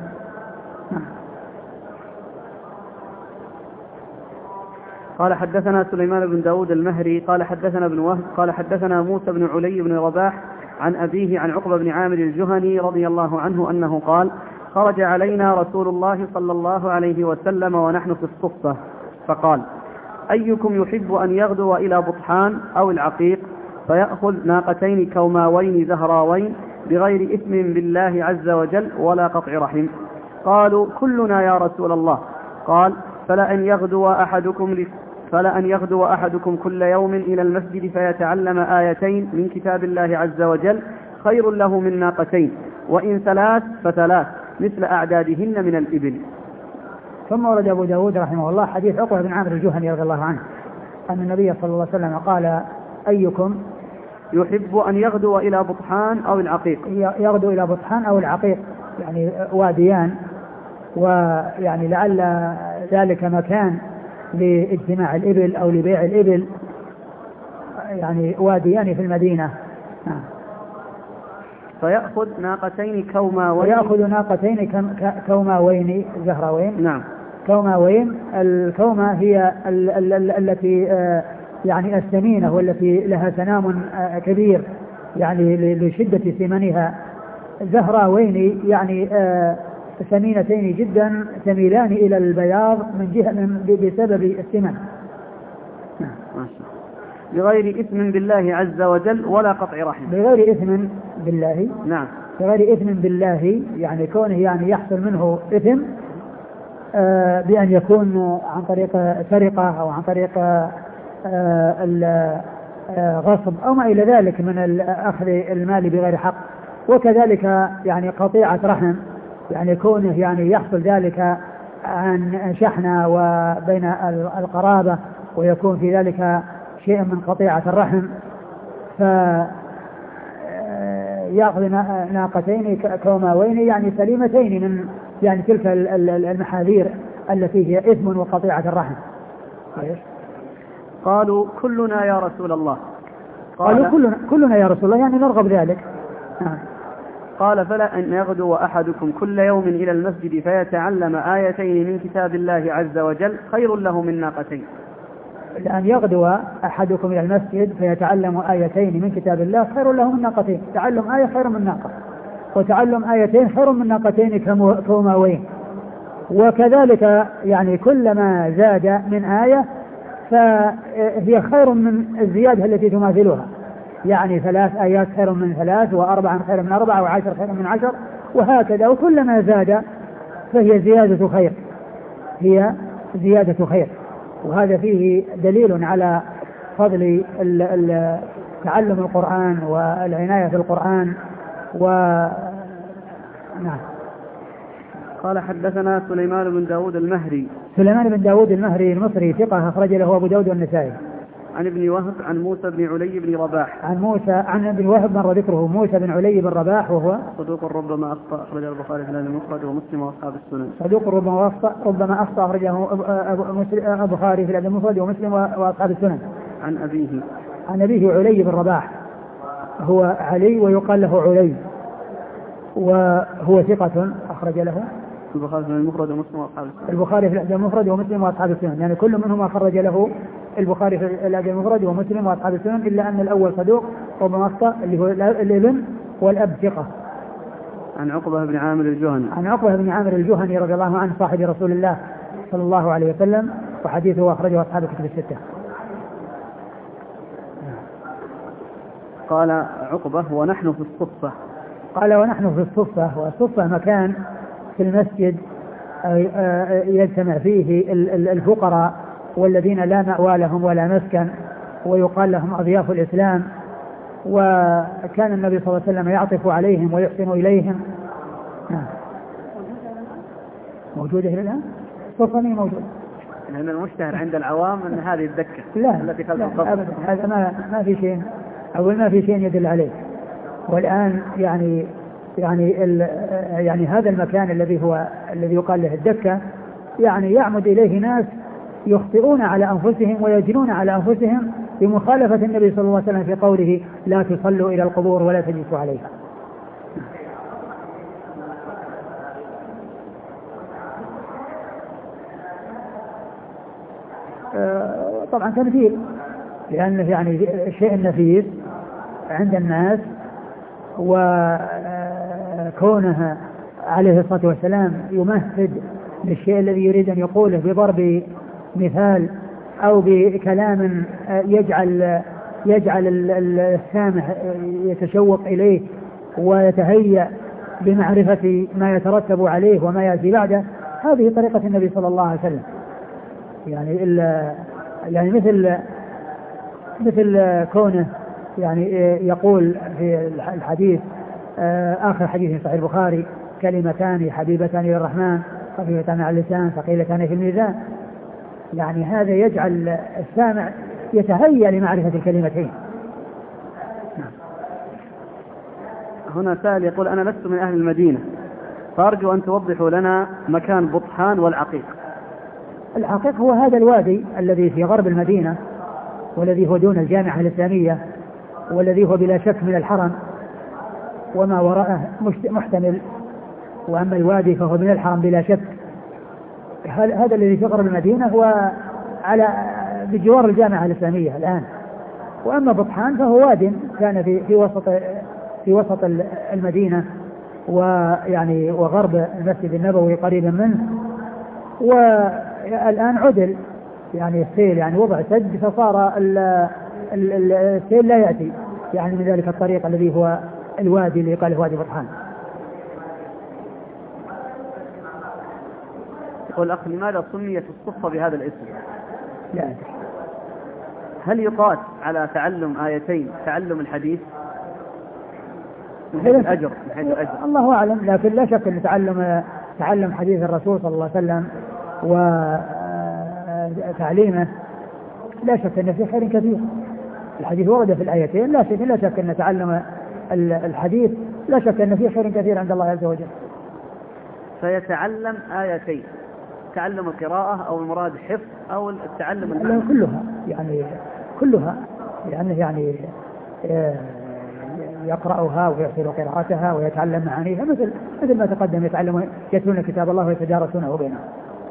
قال حدثنا سليمان بن داود المهري قال حدثنا ابن وهب قال حدثنا موسى بن علي بن رباح عن أبيه عن عقبة بن عامر الجهني رضي الله عنه أنه قال: خرج علينا رسول الله صلى الله عليه وسلم ونحن في الصفة فقال: أيكم يحب أن يغدو إلى بطحان أو العقيق فيأخذ ناقتين كوماوين زهراوين بغير إثم بالله عز وجل ولا قطع رحم؟ قالوا: كلنا يا رسول الله. قال: فلأن يغدو أحدكم كل يوم إلى المسجد فيتعلم آيتين من كتاب الله عز وجل خير له من ناقتين، وإن ثلاث فثلاث مثل أعدادهن من الإبل. ثم ورد أبو داود رحمه الله حديث عقبة بن عامر الجهني رضي الله عنه أن النبي صلى الله عليه وسلم قال: أيكم يحب أن يغدو إلى بطحان أو العقيق. يغدو إلى بطحان أو العقيق يعني واديان، ويعني لعل ذلك مكان لاجتماع الإبل أو لبيع الإبل، يعني واديان في المدينة. فيأخذ ناقتين كوماوين زهراوين. نعم. كوماوين، الكومة هي التي يعني السمينة والتي لها سنام كبير يعني لشدة سمنها. زهراوين يعني سمينتين جدا تميلان إلى البياض من جهة بسبب السمن. بغير إثم بالله عز وجل ولا قطع رحم. بغير إثم بالله. نعم. بغير إثم بالله يعني كونه يعني يحصل منه إثم بأن يكون عن طريق سرقة أو عن طريق غصب أو ما إلى ذلك من أخذ المال بغير حق، وكذلك يعني قطيعة رحم يعني كونه يعني يحصل ذلك عن شحنة وبين القرابة ويكون في ذلك شيء من قطيعة الرحم، فيأخذ ناقتين كوماوين يعني سليمتين من يعني تلك المحاذير التي هي إثم وقطيعة الرحم. قالوا: كلنا يا رسول الله. قالوا كلنا يا رسول الله يعني نرغب ذلك. قال: فلا أن يغدو أحدكم كل يوم إلى المسجد فيتعلم آيتين من كتاب الله عز وجل خير له من ناقتين. لأن يغدو أحدكم إلى المسجد فيتعلم آيتين من كتاب الله خير له من ناقتين. تعلم آية خير من ناقة، وتعلم آيتين خير من ناقتين كوماوين. وكذلك يعني كلما زاد من آية فهي خير من الزيادة التي تماثلها، يعني 3 آيات خير من 3، و4 خير من 4، و10 خير من 10، وهكذا. وكلما زاد فهي زيادة خير، هي زيادة خير. وهذا فيه دليل على فضل تعلم القرآن والعناية بالقرآن. نعم. قال: حدثنا سليمان بن داود المهري. سليمان بن داود المهري المصري ثقة أخرج له أبو داود والنسائي. عن ابن وهب عن موسى بن علي بن رباح. عن ابن وهب مر ذكره. موسى بن علي بن رباح وهو صدوق ربما أخطأ أخرج البخاري في المفرد ومسلم وأصحاب السنن. صدوق ربما أخطأ أخرجه البخاري في المفرد ومسلم وأصحاب السنن. عن أبيه علي بن رباح، هو علي ويقال له علي، وهو ثقة أخرج له البخاري في المفرد ومسلم وأصحاب السنن. البخاري في المفرد ومسلم وأصحاب السنن، يعني كل منهما خرج له البخاري في المفرد ومسلم وأصحاب السنن، إلا أن الأول صدوق ربما أخطأ اللي هو الابن، والأب ثقة. عن عقبة بن عامر الجهني. عن عقبة بن عامر الجهني رضي الله عنه صاحب رسول الله صلى الله عليه وسلم وحديثه أخرجه أصحاب الكتب الستة. قال عقبة ونحن في الصفة. قال ونحن في الصفة، والصفة مكان في المسجد يجتمع فيه الفقراء والذين لا مأوى لهم ولا مسكن، ويقال لهم أضياف الإسلام. وكان النبي صلى الله عليه وسلم يعطف عليهم ويحسن إليهم. موجودة هنا الآن؟ صفة مين موجود؟ لأن المشتهر عند العوام أن هذه الدكة التي خلف الضبط. أبدا، هذا ما في شيء، أول ما في شيء يدل عليه. والآن يعني هذا المكان الذي يقال له الدكة، يعني يعمد إليه ناس يخطئون على أنفسهم ويجنون على أنفسهم بمخالفة النبي صلى الله عليه وسلم في قوله لا تصلوا إلى القبور ولا تجلسوا عليها. طبعا تمثيل، لأنه يعني شيء نفيس عند الناس، وكونها عليه الصلاة والسلام يمهد للشيء الذي يريد أن يقوله بضرب مثال أو بكلام يجعل السامع يتشوق إليه ويتهيأ بمعرفة ما يترتب عليه وما يأتي بعده. هذه طريقة النبي صلى الله عليه وسلم. يعني مثل كونه يعني يقول في الحديث آخر حديث في صحيح البخاري: كلمتان حبيبتان إلى الرحمن خفيفتان على اللسان ثقيلتان في الميزان. يعني هذا يجعل السامع يتهيأ لمعرفة الكلمتين. هنا سائل يقول: أنا لست من أهل المدينة، فأرجو أن توضحوا لنا مكان بطحان والعقيق. العقيق هو هذا الوادي الذي في غرب المدينة، والذي هو دون الجامعة الإسلامية، والذي هو بلا شك من الحرم وما وراءه محتمل، وأما الوادي فهو من الحرم بلا شك. هذا الذي في غرب المدينة هو بجوار الجامعة الإسلامية الآن. وأما بطحان فهو واد كان في وسط المدينة، ويعني وغرب المسجد النبوي قريبا منه. والآن عدل يعني السيل، يعني وضع سد، فصار السيل لا يأتي يعني من ذلك الطريق الذي هو الوادي اللي قال وادي بطحان. يقول الأخ: لماذا سميت الصفة بهذا الاسم؟ لا أدري. هل يقاس على تعلم آيتين تعلم الحديث من حيث الأجر؟ الله أعلم، لكن لا شك أن تعلم حديث الرسول صلى الله عليه وسلم وتعليمه لا شك أن فيه خير كثير. الحديث ورد في الآيتين، لا شك أن تعلم الحديث لا شك أن فيه خير كثير عند الله عز وجل. فيتعلم آيتين، تعلم القراءة أو المراد حفظ أو التعلم المعنى؟ كلها يعني يقرأها ويحسن قراءتها ويتعلم معانيها، مثل ما تقدم يتلون كتاب الله ويتدارسونه بينهم.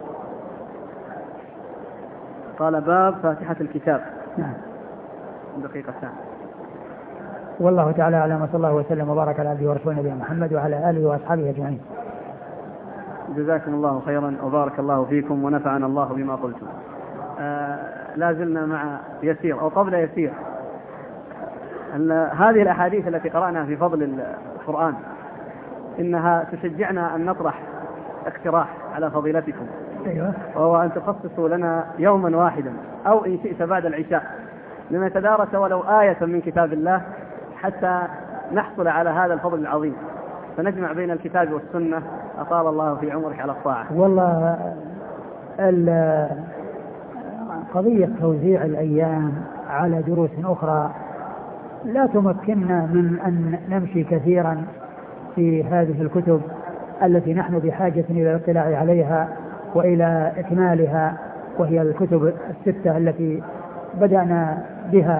قال: باب فاتحة الكتاب. نعم. دقيقة ساعة. والله تعالى أعلم، وصلى الله وسلم وبارك على عبده ورسوله نبينا محمد وعلى آله وأصحابه أجمعين. جزاكم الله خيرا وبارك الله فيكم ونفعنا الله بما قلتم. لا زلنا مع يسير أو قبل يسير. هذه الأحاديث التي قرأنا في فضل القرآن إنها تشجعنا أن نطرح اقتراح على فضيلتكم. أيوة. وهو أن تخصصوا لنا يوما واحدا أو إن شئت بعد العشاء لنتدارس ولو آية من كتاب الله حتى نحصل على هذا الفضل العظيم، فنجمع بين الكتاب والسنة. أطال الله في عمرك على الطاعة. والله قضية توزيع الأيام على دروس أخرى لا تمكننا من أن نمشي كثيرا في هذه الكتب التي نحن بحاجة إلى الاطلاع عليها وإلى إكمالها، وهي الكتب الستة التي بدأنا بها.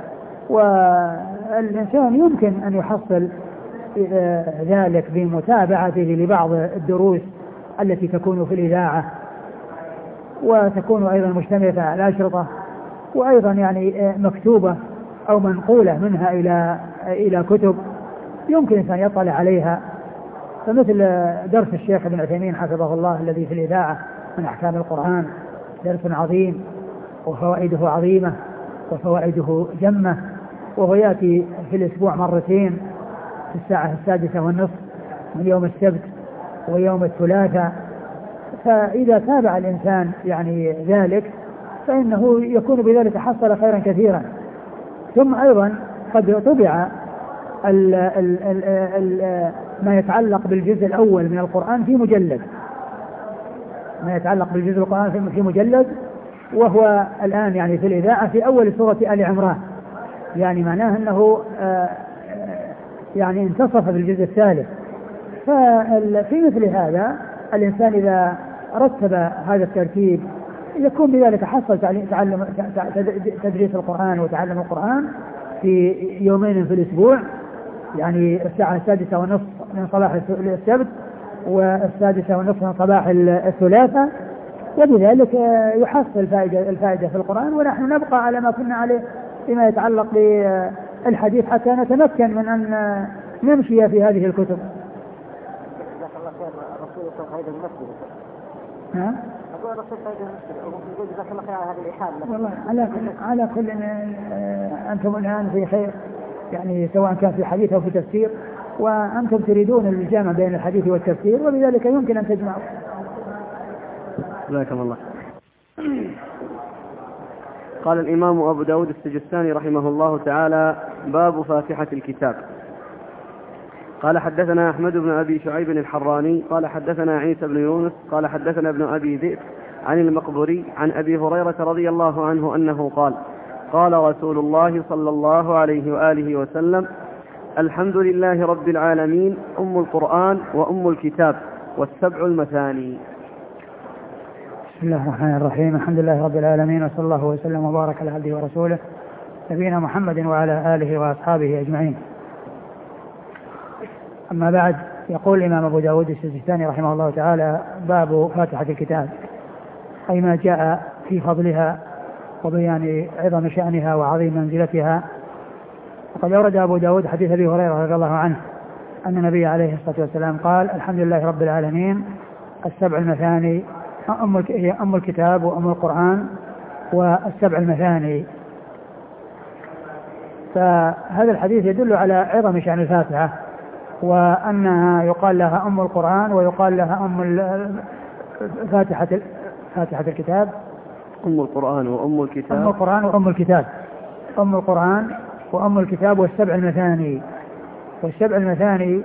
والإنسان يمكن أن يحصل ذلك بمتابعته لبعض الدروس التي تكون في الإذاعة، وتكون أيضا مشتملة على أشرطة، وأيضا يعني مكتوبة أو منقولة منها إلى كتب يمكن أن يطلع عليها، فمثل درس الشيخ ابن عثيمين حفظه الله الذي في الإذاعة من أحكام القرآن، درس عظيم وفوائده عظيمة وفوائده جمة، وهو يأتي في الأسبوع مرتين في الساعة 6:30 من يوم السبت ويوم الثلاثاء. فإذا تابع الإنسان يعني ذلك فإنه يكون بذلك حصل خيرا كثيرا. ثم أيضا قد طبع ما يتعلق بالجزء الأول من القرآن في مجلد، ما يتعلق بالجزء القرآن في مجلد، وهو الآن يعني في الإذاعة في أول سورة آل عمران، يعني معناه أنه يعني انتصف بالجزء الثالث. ففي مثل هذا الإنسان إذا رتب هذا الترتيب يكون بذلك حصل تدريس القرآن وتعلم القرآن في يومين في الأسبوع، يعني الساعة 6:30 من صباح السبت و6:30 من صباح الثلاثاء، وبذلك يحصل الفائدة في القرآن. ونحن نبقى على ما كنا عليه فيما يتعلق بالحديث حتى نتمكن من أن نمشي في هذه الكتب. جزاك الله خير. الرسول يقول هذا المسجد. نعم. أقول الرسول هذا المسجد. يقول جزاك الله خير على هذه الإحالة. والله على كل أنتم الآن في خير، يعني سواء كان في حديث أو في تفسير، وأنتم تريدون الجامع بين الحديث والتفسير، وبذلك يمكن أن تجمعوا. جزاكم الله. قال الإمام أبو داود السجستاني رحمه الله تعالى: باب فاتحة الكتاب. قال حدثنا أحمد بن أبي شعيب الحراني قال حدثنا عيسى بن يونس قال حدثنا ابن أبي ذئب عن المقبري عن أبي هريرة رضي الله عنه أنه قال: قال رسول الله صلى الله عليه وآله وسلم: الحمد لله رب العالمين، أم القرآن وأم الكتاب والسبع المثاني. بسم الله الرحمن الرحيم. الحمد لله رب العالمين، وصلى الله وسلم وبارك على عبده ورسوله نبينا محمد وعلى آله وأصحابه أجمعين. أما بعد، يقول الإمام أبو داود السجستاني رحمه الله تعالى: باب فاتحة الكتاب، أي ما جاء في فضلها وبيان عظم شأنها وعظيم منزلتها. وقد أورد أبو داود حديث أبي هريرة رضي الله عنه أن النبي عليه الصلاة والسلام قال: الحمد لله رب العالمين، السبع المثاني أم الكتاب وأم القرآن والسبع المثاني. فهذا الحديث يدل على عظم شأن الفاتحة، وأنها يقال لها أم القرآن ويقال لها فاتحة الكتاب، أم القرآن وأم الكتاب، أم القرآن وأم الكتاب، أم القرآن وأم الكتاب والسبع المثاني. والسبع المثاني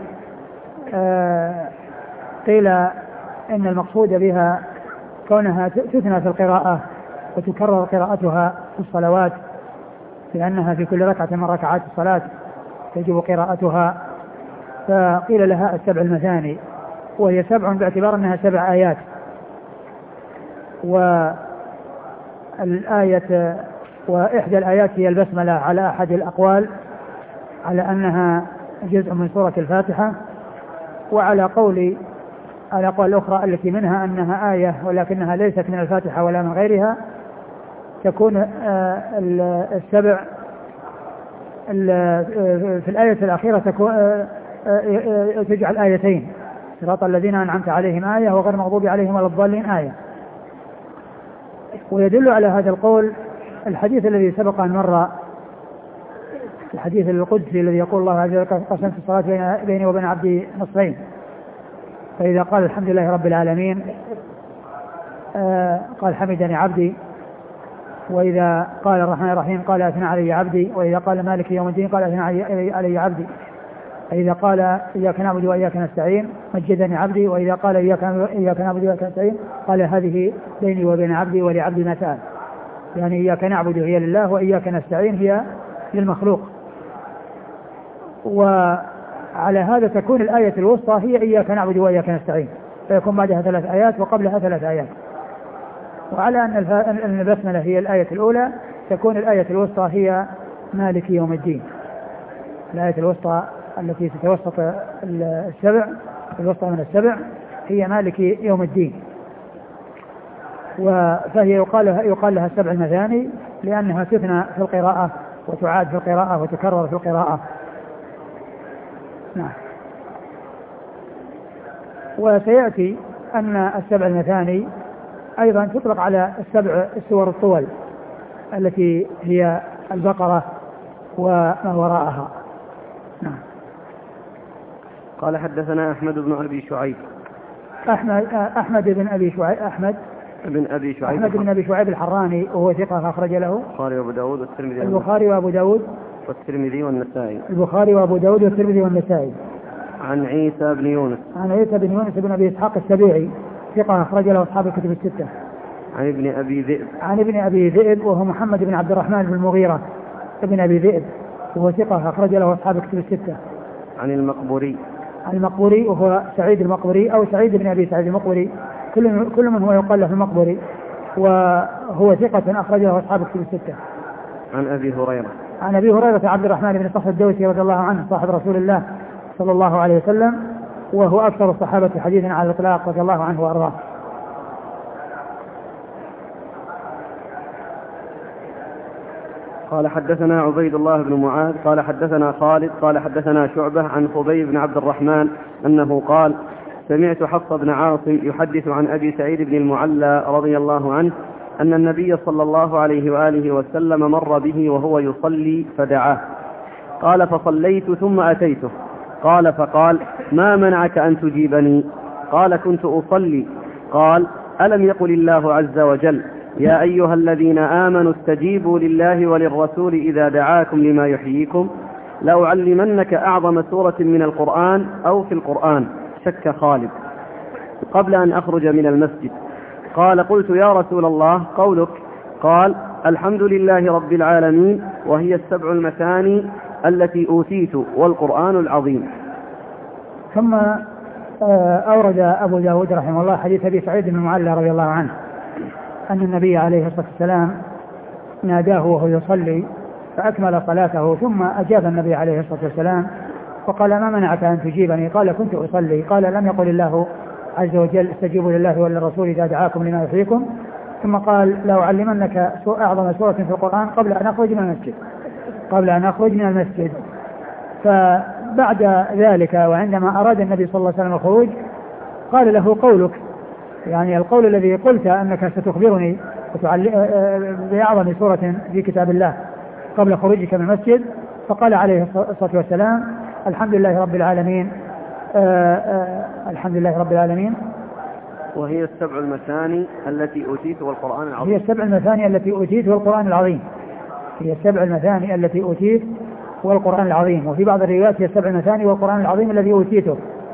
قيل إن المقصود بها كونها تثنى في القراءة وتكرر قراءتها في الصلوات، لأنها في كل ركعة من ركعات الصلاة تجب قراءتها، فقيل لها السبع المثاني. وهي سبع باعتبار أنها 7 آيات، وإحدى الآيات هي البسملة على أحد الأقوال، على أنها جزء من سورة الفاتحة، وعلى قول الأخرى التي منها أنها آية ولكنها ليست من الفاتحة ولا من غيرها، تكون السبع في الآية الأخيرة تجعل آيتين: صراط الذين أنعمت عليهم آية وغير المغضوب عليهم ولا الضالين آية. ويدل على هذا القول الحديث الذي سبق أن مر، الحديث القدسي الذي يقول الله عز وجل: قسمت الصلاة بيني وبين عبدي نصفين، فإذا قال الحمد لله رب العالمين قال حمدني عبدي، وإذا قال الرحمن الرحيم قال أثنى علي عبدي، وإذا قال مالك يوم الدين قال أثنى علي عبدي، فإذا قال إياك نعبد وإياك نستعين مجدني عبدي، وإذا قال إياك نعبد وإياك نستعين قال هذه بيني وبين عبدي ولعبدي ما سأل. يعني إياك نعبد هي لله، وإياك نستعين هي للمخلوق. وعلى هذا تكون الآية الوسطى هي إياك نعبد وإياك نستعين، فيكون بعدها 3 آيات وقبلها 3 آيات. وعلى أن البسملة هي الآية الأولى، تكون الآية الوسطى هي مالك يوم الدين. الآية الوسطى التي تتوسط السبع، الوسطى من السبع، هي مالك يوم الدين. فهي يقال لها السبع المثاني لأنها تثنى في القراءة وتعاد في القراءة وتكرر في القراءة. نعم. وسيأتي أن السبع المثاني أيضا تطلق على السبع السور الطول التي هي البقرة وما وراءها. نعم. قال حدثنا أحمد بن أبي شعيب. أحمد بن أبي شعيب الحراني وهو ثقة أخرج له البخاري وأبو داود والترمذي والنسائي. عن عيسى بن يونس بن أبي إسحاق السبيعي ثقة أخرج له أصحاب الكتب الستة. عن ابن أبي ذئب وهو محمد بن عبد الرحمن بن المغيرة ابن أبي ذئب وهو ثقة أخرج له أصحاب الكتب الستة. عن المقبوري وهو سعيد المقبوري أو سعيد بن أبي سعيد المقبوري، كل من هو يقال له المقبوري، وهو ثقة أخرج له أصحاب الكتب الستة. عن أبي هريرة عبد الرحمن بن صخر الدوسي رضي الله عنه صاحب رسول الله صلى الله عليه وسلم، وهو أكثر الصحابة حديثا على الإطلاق رضي الله عنه وأرضاه. قال حدثنا عبيد الله بن معاذ قال حدثنا خالد قال حدثنا شعبة عن خبيب بن عبد الرحمن أنه قال سمعت حفص بن عاصم يحدث عن أبي سعيد بن المعلى رضي الله عنه أن النبي صلى الله عليه وآله وسلم مر به وهو يصلي فدعاه، قال فصليت ثم أتيته، قال فقال ما منعك أن تجيبني؟ قال كنت أصلي. قال ألم يقل الله عز وجل يا أيها الذين آمنوا استجيبوا لله وللرسول إذا دعاكم لما يحييكم؟ لأعلمنك أعظم سورة من القرآن أو في القرآن، شك خالد قبل أن أخرج من المسجد. قال قلت يا رسول الله قولك؟ قال الحمد لله رب العالمين وهي السبع المثاني التي أوتيت والقرآن العظيم. ثم أورد أبو داود رحمه الله حديث أبي سعيد بن المعلى رضي الله عنه أن النبي عليه الصلاة والسلام ناداه وهو يصلي فأكمل صلاته، ثم أجاب النبي عليه الصلاة والسلام وقال ما منعك أن تجيبني؟ قال كنت أصلي. قال لم يقل الله عز وجل استجيبوا لله وللرسول إذا دعاكم لما يحييكم؟ ثم قال لأعلمنك أعظم سورة في القرآن قبل أن أخرج من المسجد. فبعد ذلك وعندما أراد النبي صلى الله عليه وسلم الخروج قال له قولك، يعني القول الذي قلت أنك ستخبرني بأعظم سورة في كتاب الله قبل خروجك من المسجد. فقال عليه الصلاة والسلام الحمد لله رب العالمين وهي السبع المثاني التي أوتيت والقرآن العظيم. هي السبع المثاني التي أوتيت والقرآن العظيم. هي السبع المثاني التي أوتيت والقرآن العظيم، وفي بعض الروايات هي السبع المثاني والقرآن العظيم الذي أوتيته.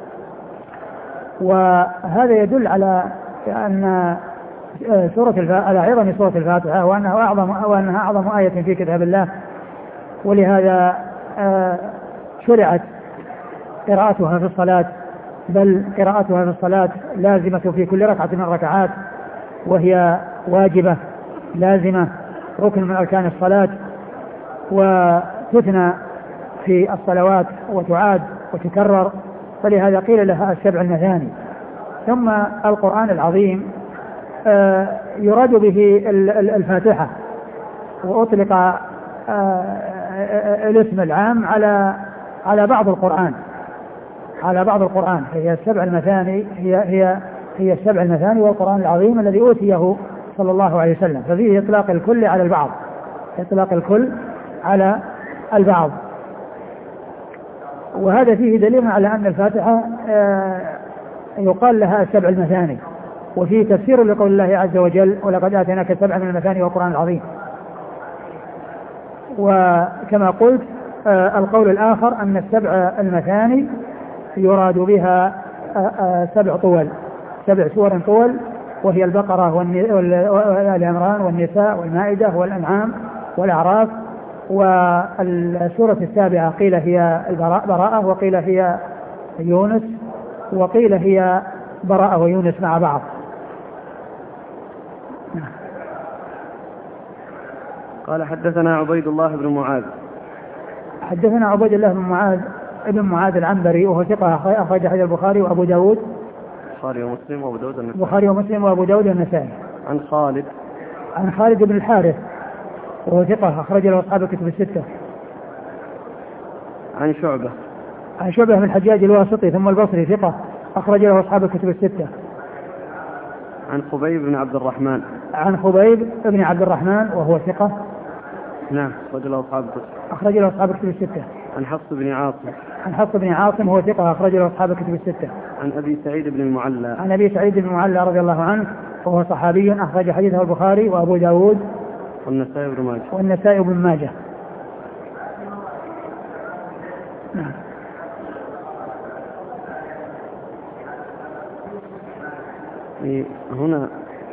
وهذا يدل على أن على عظم سورة الفاتحة وأنها أعظم آية في كتاب الله، ولهذا شرعت قراءتها في الصلاة، بل قراءتها في الصلاة لازمة في كل ركعة من الركعات، وهي واجبة لازمة ركن من أركان الصلاة، وتثنى في الصلوات وتعاد وتكرر، فلهذا قيل لها السبع المثاني. ثم القرآن العظيم يراد به الفاتحة، وأطلق الاسم العام على بعض القرآن، هي السبع المثاني، هي السبع المثاني والقرآن العظيم الذي أوتيه صلى الله عليه وسلم، ففيه إطلاق الكل على البعض، وهذا فيه دليل على أن الفاتحة يقال لها السبع المثاني. وفيه تفسير لقول الله عز وجل ولقد آتيناك سبعا من المثاني والقرآن العظيم. وكما قلت القول الآخر أن السبع المثاني يراد بها سبع سور طول، وهي البقرة وآل عمران والنساء والمائدة والأنعام والأعراف. والسورة السابعة قيل هي براءة، وقيل هي يونس، وقيل هي براءة ويونس مع بعض. قال حدثنا عبيد الله بن معاذ. حدثنا عبيد الله بن معاذ العنبري وهو ثقة أخرج حديث البخاري وأبو داود. البخاري ومسلم وأبو داود والنسائي. عن خالد بن الحارث وهو ثقة أخرج له أصحاب الكتب الستة. عن شعبة بن الحجاج الواسطي ثم البصري ثقة أخرج له أصحاب الكتب الستة. عن خبيب بن عبد الرحمن. عن خبيب بن عبد الرحمن وهو ثقة. نعم أخرج له أصحاب الكتب. أخرج له أصحاب الكتب الستة. عن حفص بن عاصم. عن حفص بن عاصم وهو ثقة أخرج له أصحاب الكتب الستة. عن أبي سعيد بن المعلى. عن أبي سعيد بن المعلى رضي الله عنه وهو صحابي أخرج حديثه البخاري وأبو داود والنسائي بن ماجه. والنسائي بن ماجه. نعم. هنا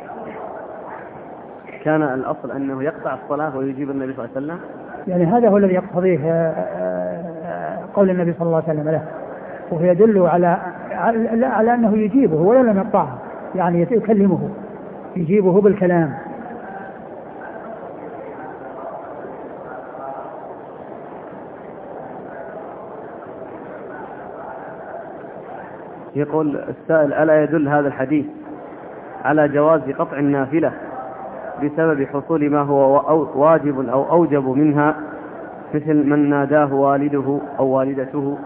كان الأصل أنه يقطع الصلاة ويجيب النبي صلى الله عليه وسلم. يعني هذا هو الذي يقتضيه قول النبي صلى الله عليه وسلم له، وهو يدل على أنه يجيبه ولا لم يقطعه، يعني يكلمه يجيبه بالكلام. يقول السائل: ألا يدل هذا الحديث على جواز قطع النافلة بسبب حصول ما هو واجب أو أوجب منها، مثل من ناداه والده أو والدته؟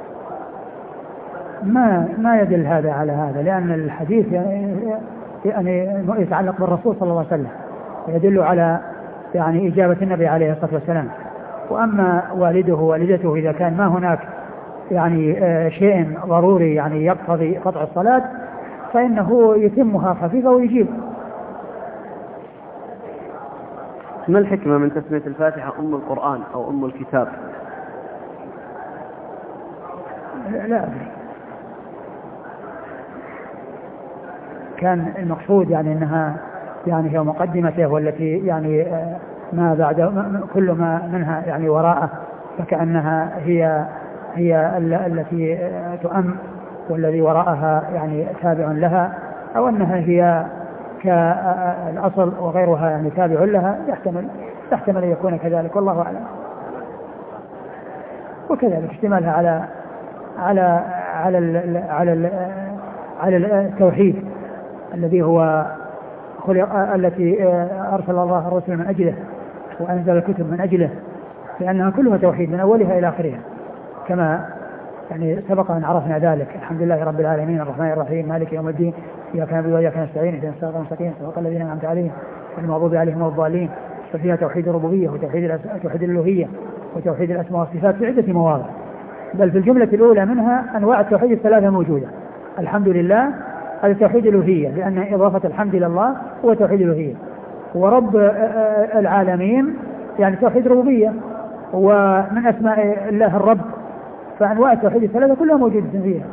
ما يدل هذا على هذا، لأن الحديث يعني يتعلق بالرسول صلى الله عليه وسلم، يدل على يعني إجابة النبي عليه الصلاة والسلام. وأما والده ووالدته إذا كان ما هناك يعني شيء ضروري يعني يقتضي قطع الصلاة فإنه يتمها خفيفة ويجيب. ما الحكمة من تسمية الفاتحة أم القرآن أو أم الكتاب؟ لا أدري، كان المقصود يعني أنها يعني هي مقدمته، والتي يعني ما بعد كل ما منها يعني وراءه، فكأنها هي التي تؤم، والذي وراءها يعني تابع لها، أو أنها هي كالأصل وغيرها يعني تابع لها، يحتمل أن يكون كذلك، والله أعلم. وكذلك اشتمالها على التوحيد الذي هو التي أرسل الله الرسل من أجله وأنزل الكتب من أجله، لأنها كلها توحيد من أولها إلى آخرها، كما يعني سبق أن عرفنا ذلك. الحمد لله رب العالمين الرحمن الرحيم مالك يوم الدين إياك نعبد وإياك نستعين اهدنا الصراط المستقيم صراط الذين أنعمت عليهم غير المغضوب عليهم ولا الضالين. ففيها توحيد الربوبية وتوحيد الألوهية وتوحيد الأسماء والصفات في عدة مواضع، بل في الجملة الأولى منها أنواع التوحيد الثلاثة موجودة. الحمد لله هذا توحيد الألوهية، لأن إضافة الحمد لله هو توحيد الألوهية. ورب العالمين يعني توحيد الربوبية، ومن أسماء الله الرب، فأنواع التوحيد الثلاثة كلها موجودة فيها.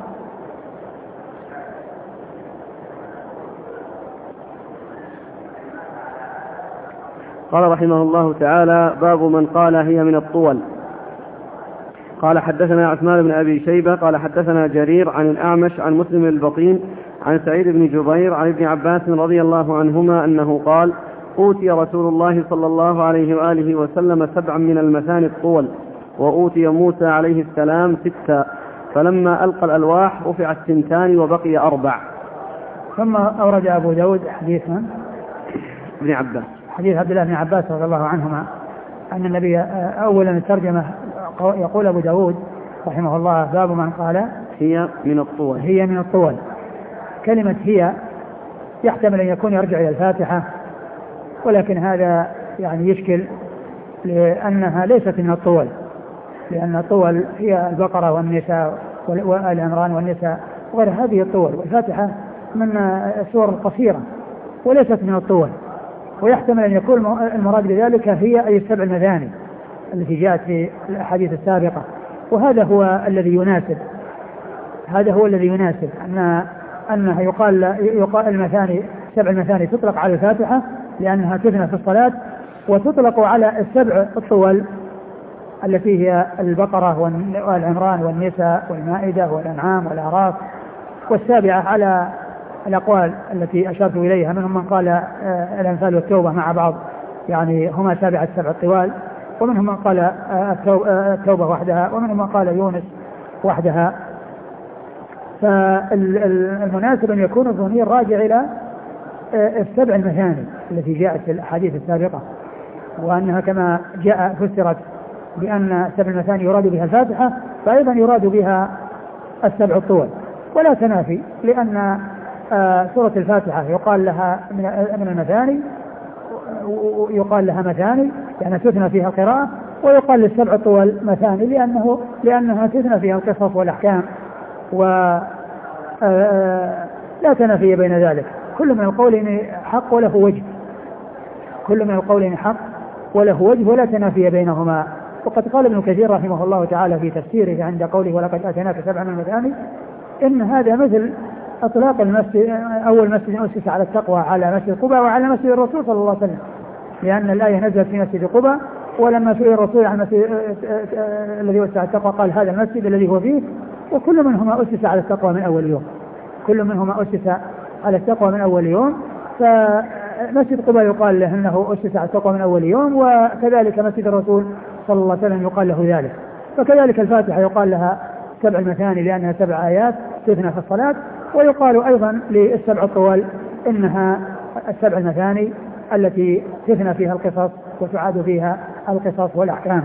قال رحمه الله تعالى: باب من قال هي من الطول. قال حدثنا عثمان بن أبي شيبة قال حدثنا جرير عن الأعمش عن مسلم البطين عن سعيد بن جبير عن ابن عباس رضي الله عنهما أنه قال: أوتي رسول الله صلى الله عليه وآله وسلم 7 من المثاني الطول، وأوتي موسى عليه السلام 6، فلما ألقى الألواح رفعت 2 وبقي 4. ثم أورد أبو داود حديث ابن عباس، حديث عبد الله بن عباس رضي الله عنهما أن النبي أولا الترجمة يقول أبو داود رحمه الله: باب من قال هي من الطول. هي من الطول. كلمة هي يحتمل أن يكون يرجع إلى الفاتحة، ولكن هذا يعني يشكل لأنها ليست من الطول، لأن الطول هي البقرة والنساء وآل عمران والنساء وغير هذه الطول، والفاتحة من السور القصيرة وليست من الطول. ويحتمل أن يكون المراد بذلك هي أي 7 المثاني التي جاءت في الأحاديث السابقة، وهذا هو الذي يناسب، هذا هو الذي يناسب أنها يقال المثاني 7 المثاني تطلق على الفاتحة لأنها تثنى في الصلاة، وتطلق على 7 الطول التي هي البقرة والعمران والنساء والمائدة والأنعام والأعراف، والسابعة على الأقوال التي أشرت إليها، منهم من قال الأنفال والتوبة مع بعض يعني هما 7 الطوال، ومنهم من قال التوبة وحدها، ومنهم من قال يونس وحدها. فالمناسب أن يكون الضمير راجع إلى 7 المثاني التي جاءت في الأحاديث السابقة، وأنها كما جاء فسرت بأن 7 المثاني يراد بها الفاتحة، فأيضا يراد بها 7 الطول، ولا تنافي، لأن سورة الفاتحة يقال لها من المثاني، يقال لها مثاني يعني تثنى فيها القراءة، ويقال للسبع الطول مثاني لأنها تثنى فيها القصص والأحكام، ولا تنافي بين ذلك. كل من القولين حق وله وجه، كل من القولين حق وله وجه ولا تنافي بينهما. وقد قال ابن كثير رحمه الله تعالى في تفسيره عند قوله ولقد آتيناك سبعا من المثاني إن هذا مثل اطلاق المسجد، اول مسجد اسس على التقوى على مسجد قباء وعلى مسجد الرسول صلى الله عليه وسلم، لان الايه نزلت في مسجد قباء، ولما سئل الرسول عن المسجد الذي اسس على التقوى قال هذا المسجد الذي هو فيه، وكل منهما اسس على التقوى من اول يوم، كل منهما اسس على التقوى من اول يوم. فمسجد قباء يقال له انه اسس على التقوى من اول يوم، وكذلك مسجد الرسول صلى الله عليه وسلم يقال له ذلك. فكذلك الفاتحه يقال لها سبع المثاني لانها سبع ايات تثنى في الصلاه، ويقال أيضا للسبع الطوال إنها السبع المثاني التي تثنى فيها القصص وتعاد فيها القصص والأحكام.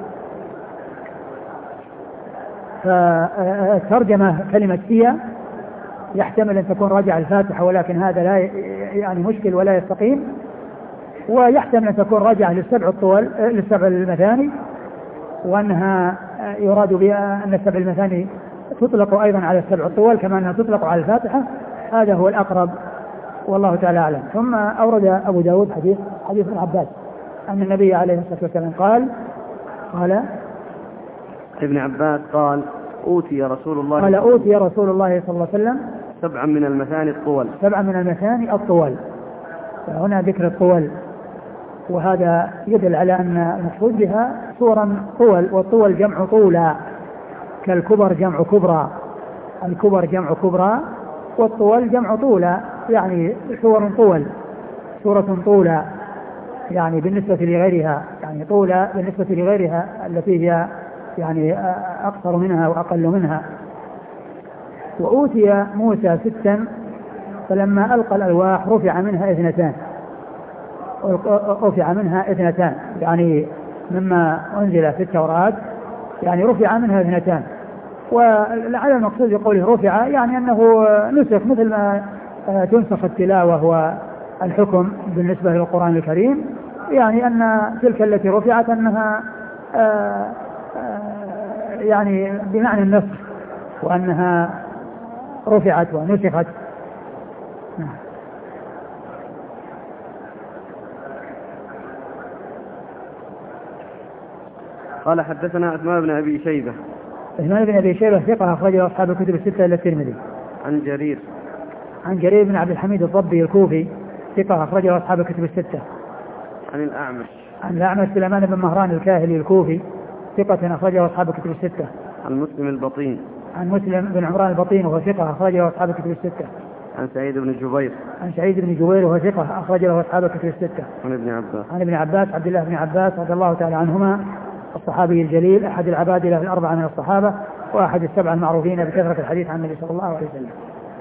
فالترجمة كلمة هي يحتمل أن تكون راجع الفاتحة، ولكن هذا لا يعني مشكل ولا يستقيم، ويحتمل أن تكون راجع للسبع الطوال للسبع المثاني، وأنها يراد بها أن السبع المثاني تطلق أيضا على السبع الطوال كما أنها تطلق على الفاتحة. هذا هو الأقرب والله تعالى أعلم. ثم أورد أبو داود حديث ابن عباس أن النبي عليه الصلاة والسلام قال ابن عباس قال أوتي رسول الله صلى الله عليه وسلم سبعا من المثاني الطول، سبعا من المثاني الطول. هنا ذكر الطول، وهذا يدل على أن المقصود بها صورا طول، والطول جمع طولا، كالكبر جمع كبرى، الكبر جمع كبرى، والطول جمع طولا، يعني صور طول، صورة طولا يعني بالنسبة لغيرها، يعني طولا بالنسبة لغيرها التي هي يعني أقصر منها وأقل منها. وأوتي موسى 6 فلما ألقى الألواح رفع منها 2 يعني مما أنزل في التوراة، يعني رفع منها 2. ولعل المقصود بقوله رفع يعني أنه نسخ مثل ما تنسخ التلاوة والحكم بالنسبة للقرآن الكريم، يعني أن تلك التي رفعت أنها يعني بمعنى النسخ، وأنها رفعت ونسخت. قال حدثنا عثمان بن أبي شيبة. عثمان بن أبي شيبة ثقة أخرجه أصحاب الكتب الستة إلا الترمذي. عن جرير بن عبد الحميد الضبي الكوفي ثقة أخرجه أصحاب الكتب الستة. عن الأعمش سليمان بن مهران الكاهلي الكوفي ثقة أخرجه أصحاب الكتب الستة. عن مسلم بن عمران البطين وهو ثقة أخرجه أصحاب الكتب الستة. عن سعيد بن جبير وهو ثقة أخرجه أصحاب الكتب الستة. عن ابن عباس عبد الله بن عباس رضي الله تعالى عنهما الصحابي الجليل أحد العبادلة الأربعة من الصحابة، وأحد السبعة المعروفين بكثرة الحديث عن النبي صلى الله عليه وسلم.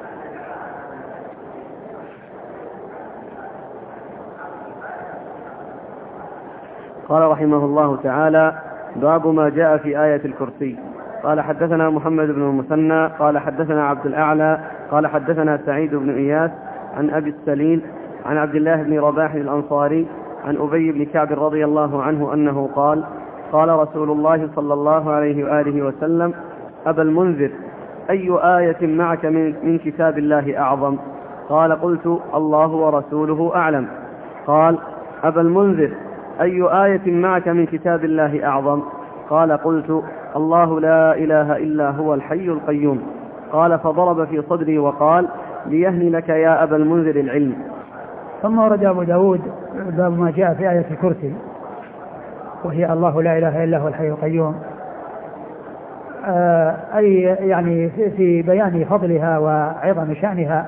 قال رحمه الله تعالى: باب ما جاء في آية الكرسي. قال حدثنا محمد بن المثنى قال حدثنا عبد الأعلى قال حدثنا سعيد بن إياس عن أبي السليل عن عبد الله بن رباح الأنصاري عن أبي بن كعب رضي الله عنه أنه قال: قال رسول الله صلى الله عليه وآله وسلم: أبا المنذر، أي آية معك من كتاب الله أعظم؟ قال: قلت: الله ورسوله أعلم. قال: أبا المنذر، أي آية معك من كتاب الله أعظم؟ قال: قلت: الله لا إله إلا هو الحي القيوم. قال: فضرب في صدري وقال: ليهن لك يا أبا المنذر العلم. ثم ورد أبو داود باب ما جاء في آية الكرسي، وهي الله لا إله إلا هو الحي القيوم، أي يعني في بيان فضلها وعظم شأنها.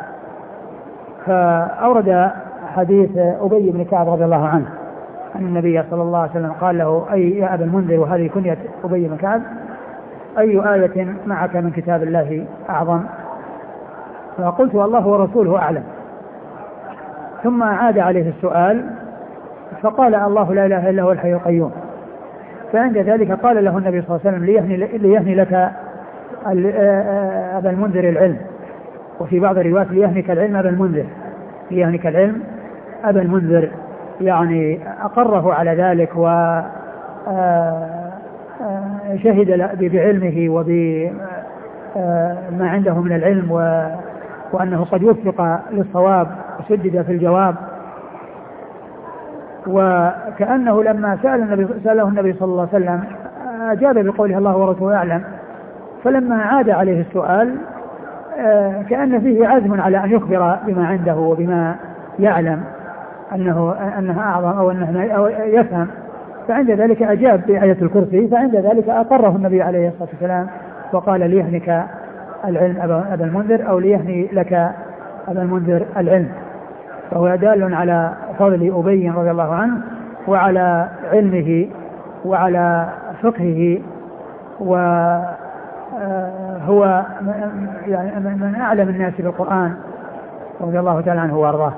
فأورد حديث أبي بن كعب رضي الله عنه أن النبي صلى الله عليه وسلم قال له: أي يا أبا المنذر، وهذه كنية أبي بن كعب، أي آية معك من كتاب الله أعظم؟ فقلت: الله ورسوله أعلم. ثم عاد عليه السؤال فقال: الله لا إله إلا هو الحي القيوم. فعند ذلك قال له النبي صلى الله عليه وسلم: ليهني لك أبا المنذر العلم. وفي بعض الروايات ليهنك العلم أبا المنذر، ليهنك العلم أبا المنذر، يعني أقره على ذلك وشهد بعلمه وبما عنده من العلم وأنه قد وفق للصواب وسدد في الجواب. وكأنه لما سأله النبي صلى الله عليه وسلم أجاب بقوله الله ورسوله أعلم، فلما عاد عليه السؤال كأن فيه عزم على أن يخبر بما عنده وبما يعلم أنها أعظم أو يفهم، فعند ذلك أجاب بآية الكرسي، فعند ذلك أقره النبي عليه الصلاة والسلام وقال ليهنك العلم أبا المنذر، أو ليهني لك أبا المنذر العلم. فهو دال على فضل أبي رضي الله عنه وعلى علمه وعلى فقهه، وهو يعني من أعلم الناس بالقرآن رضي الله تعالى عنه وأرضاه.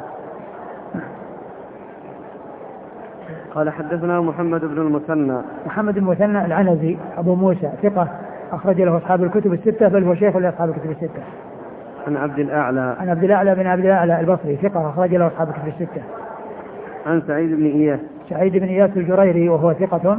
قال حدثنا محمد بن المثنى. محمد بن المثنى العنزي أبو موسى ثقة أخرج له أصحاب الكتب الستة، بل هو شيخ لأصحاب الكتب الستة. عن عبد الأعلى. عن عبد الأعلى بن عبد الأعلى البصري ثقة أخرج له أصحاب الكتب الستة. عن سعيد بن إياس. سعيد بن إياس الجريري وهو ثقة.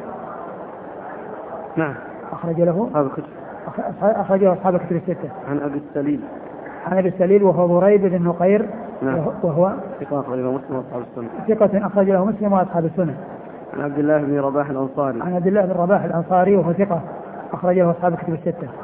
نعم. أخرج له أصحاب الكتب الستة. عن أبي السليل. عن أبي السليل وهو ضريب بن نقير. نعم. وهو ثقة أخرج له مسلم وأصحاب السنة. ثقة أخرج له مسلم وأصحاب السنة. عن عبد الله بن رباح الأنصاري. عن عبد الله بن رباح الأنصاري وهو ثقة أخرج له أصحاب الكتب الستة.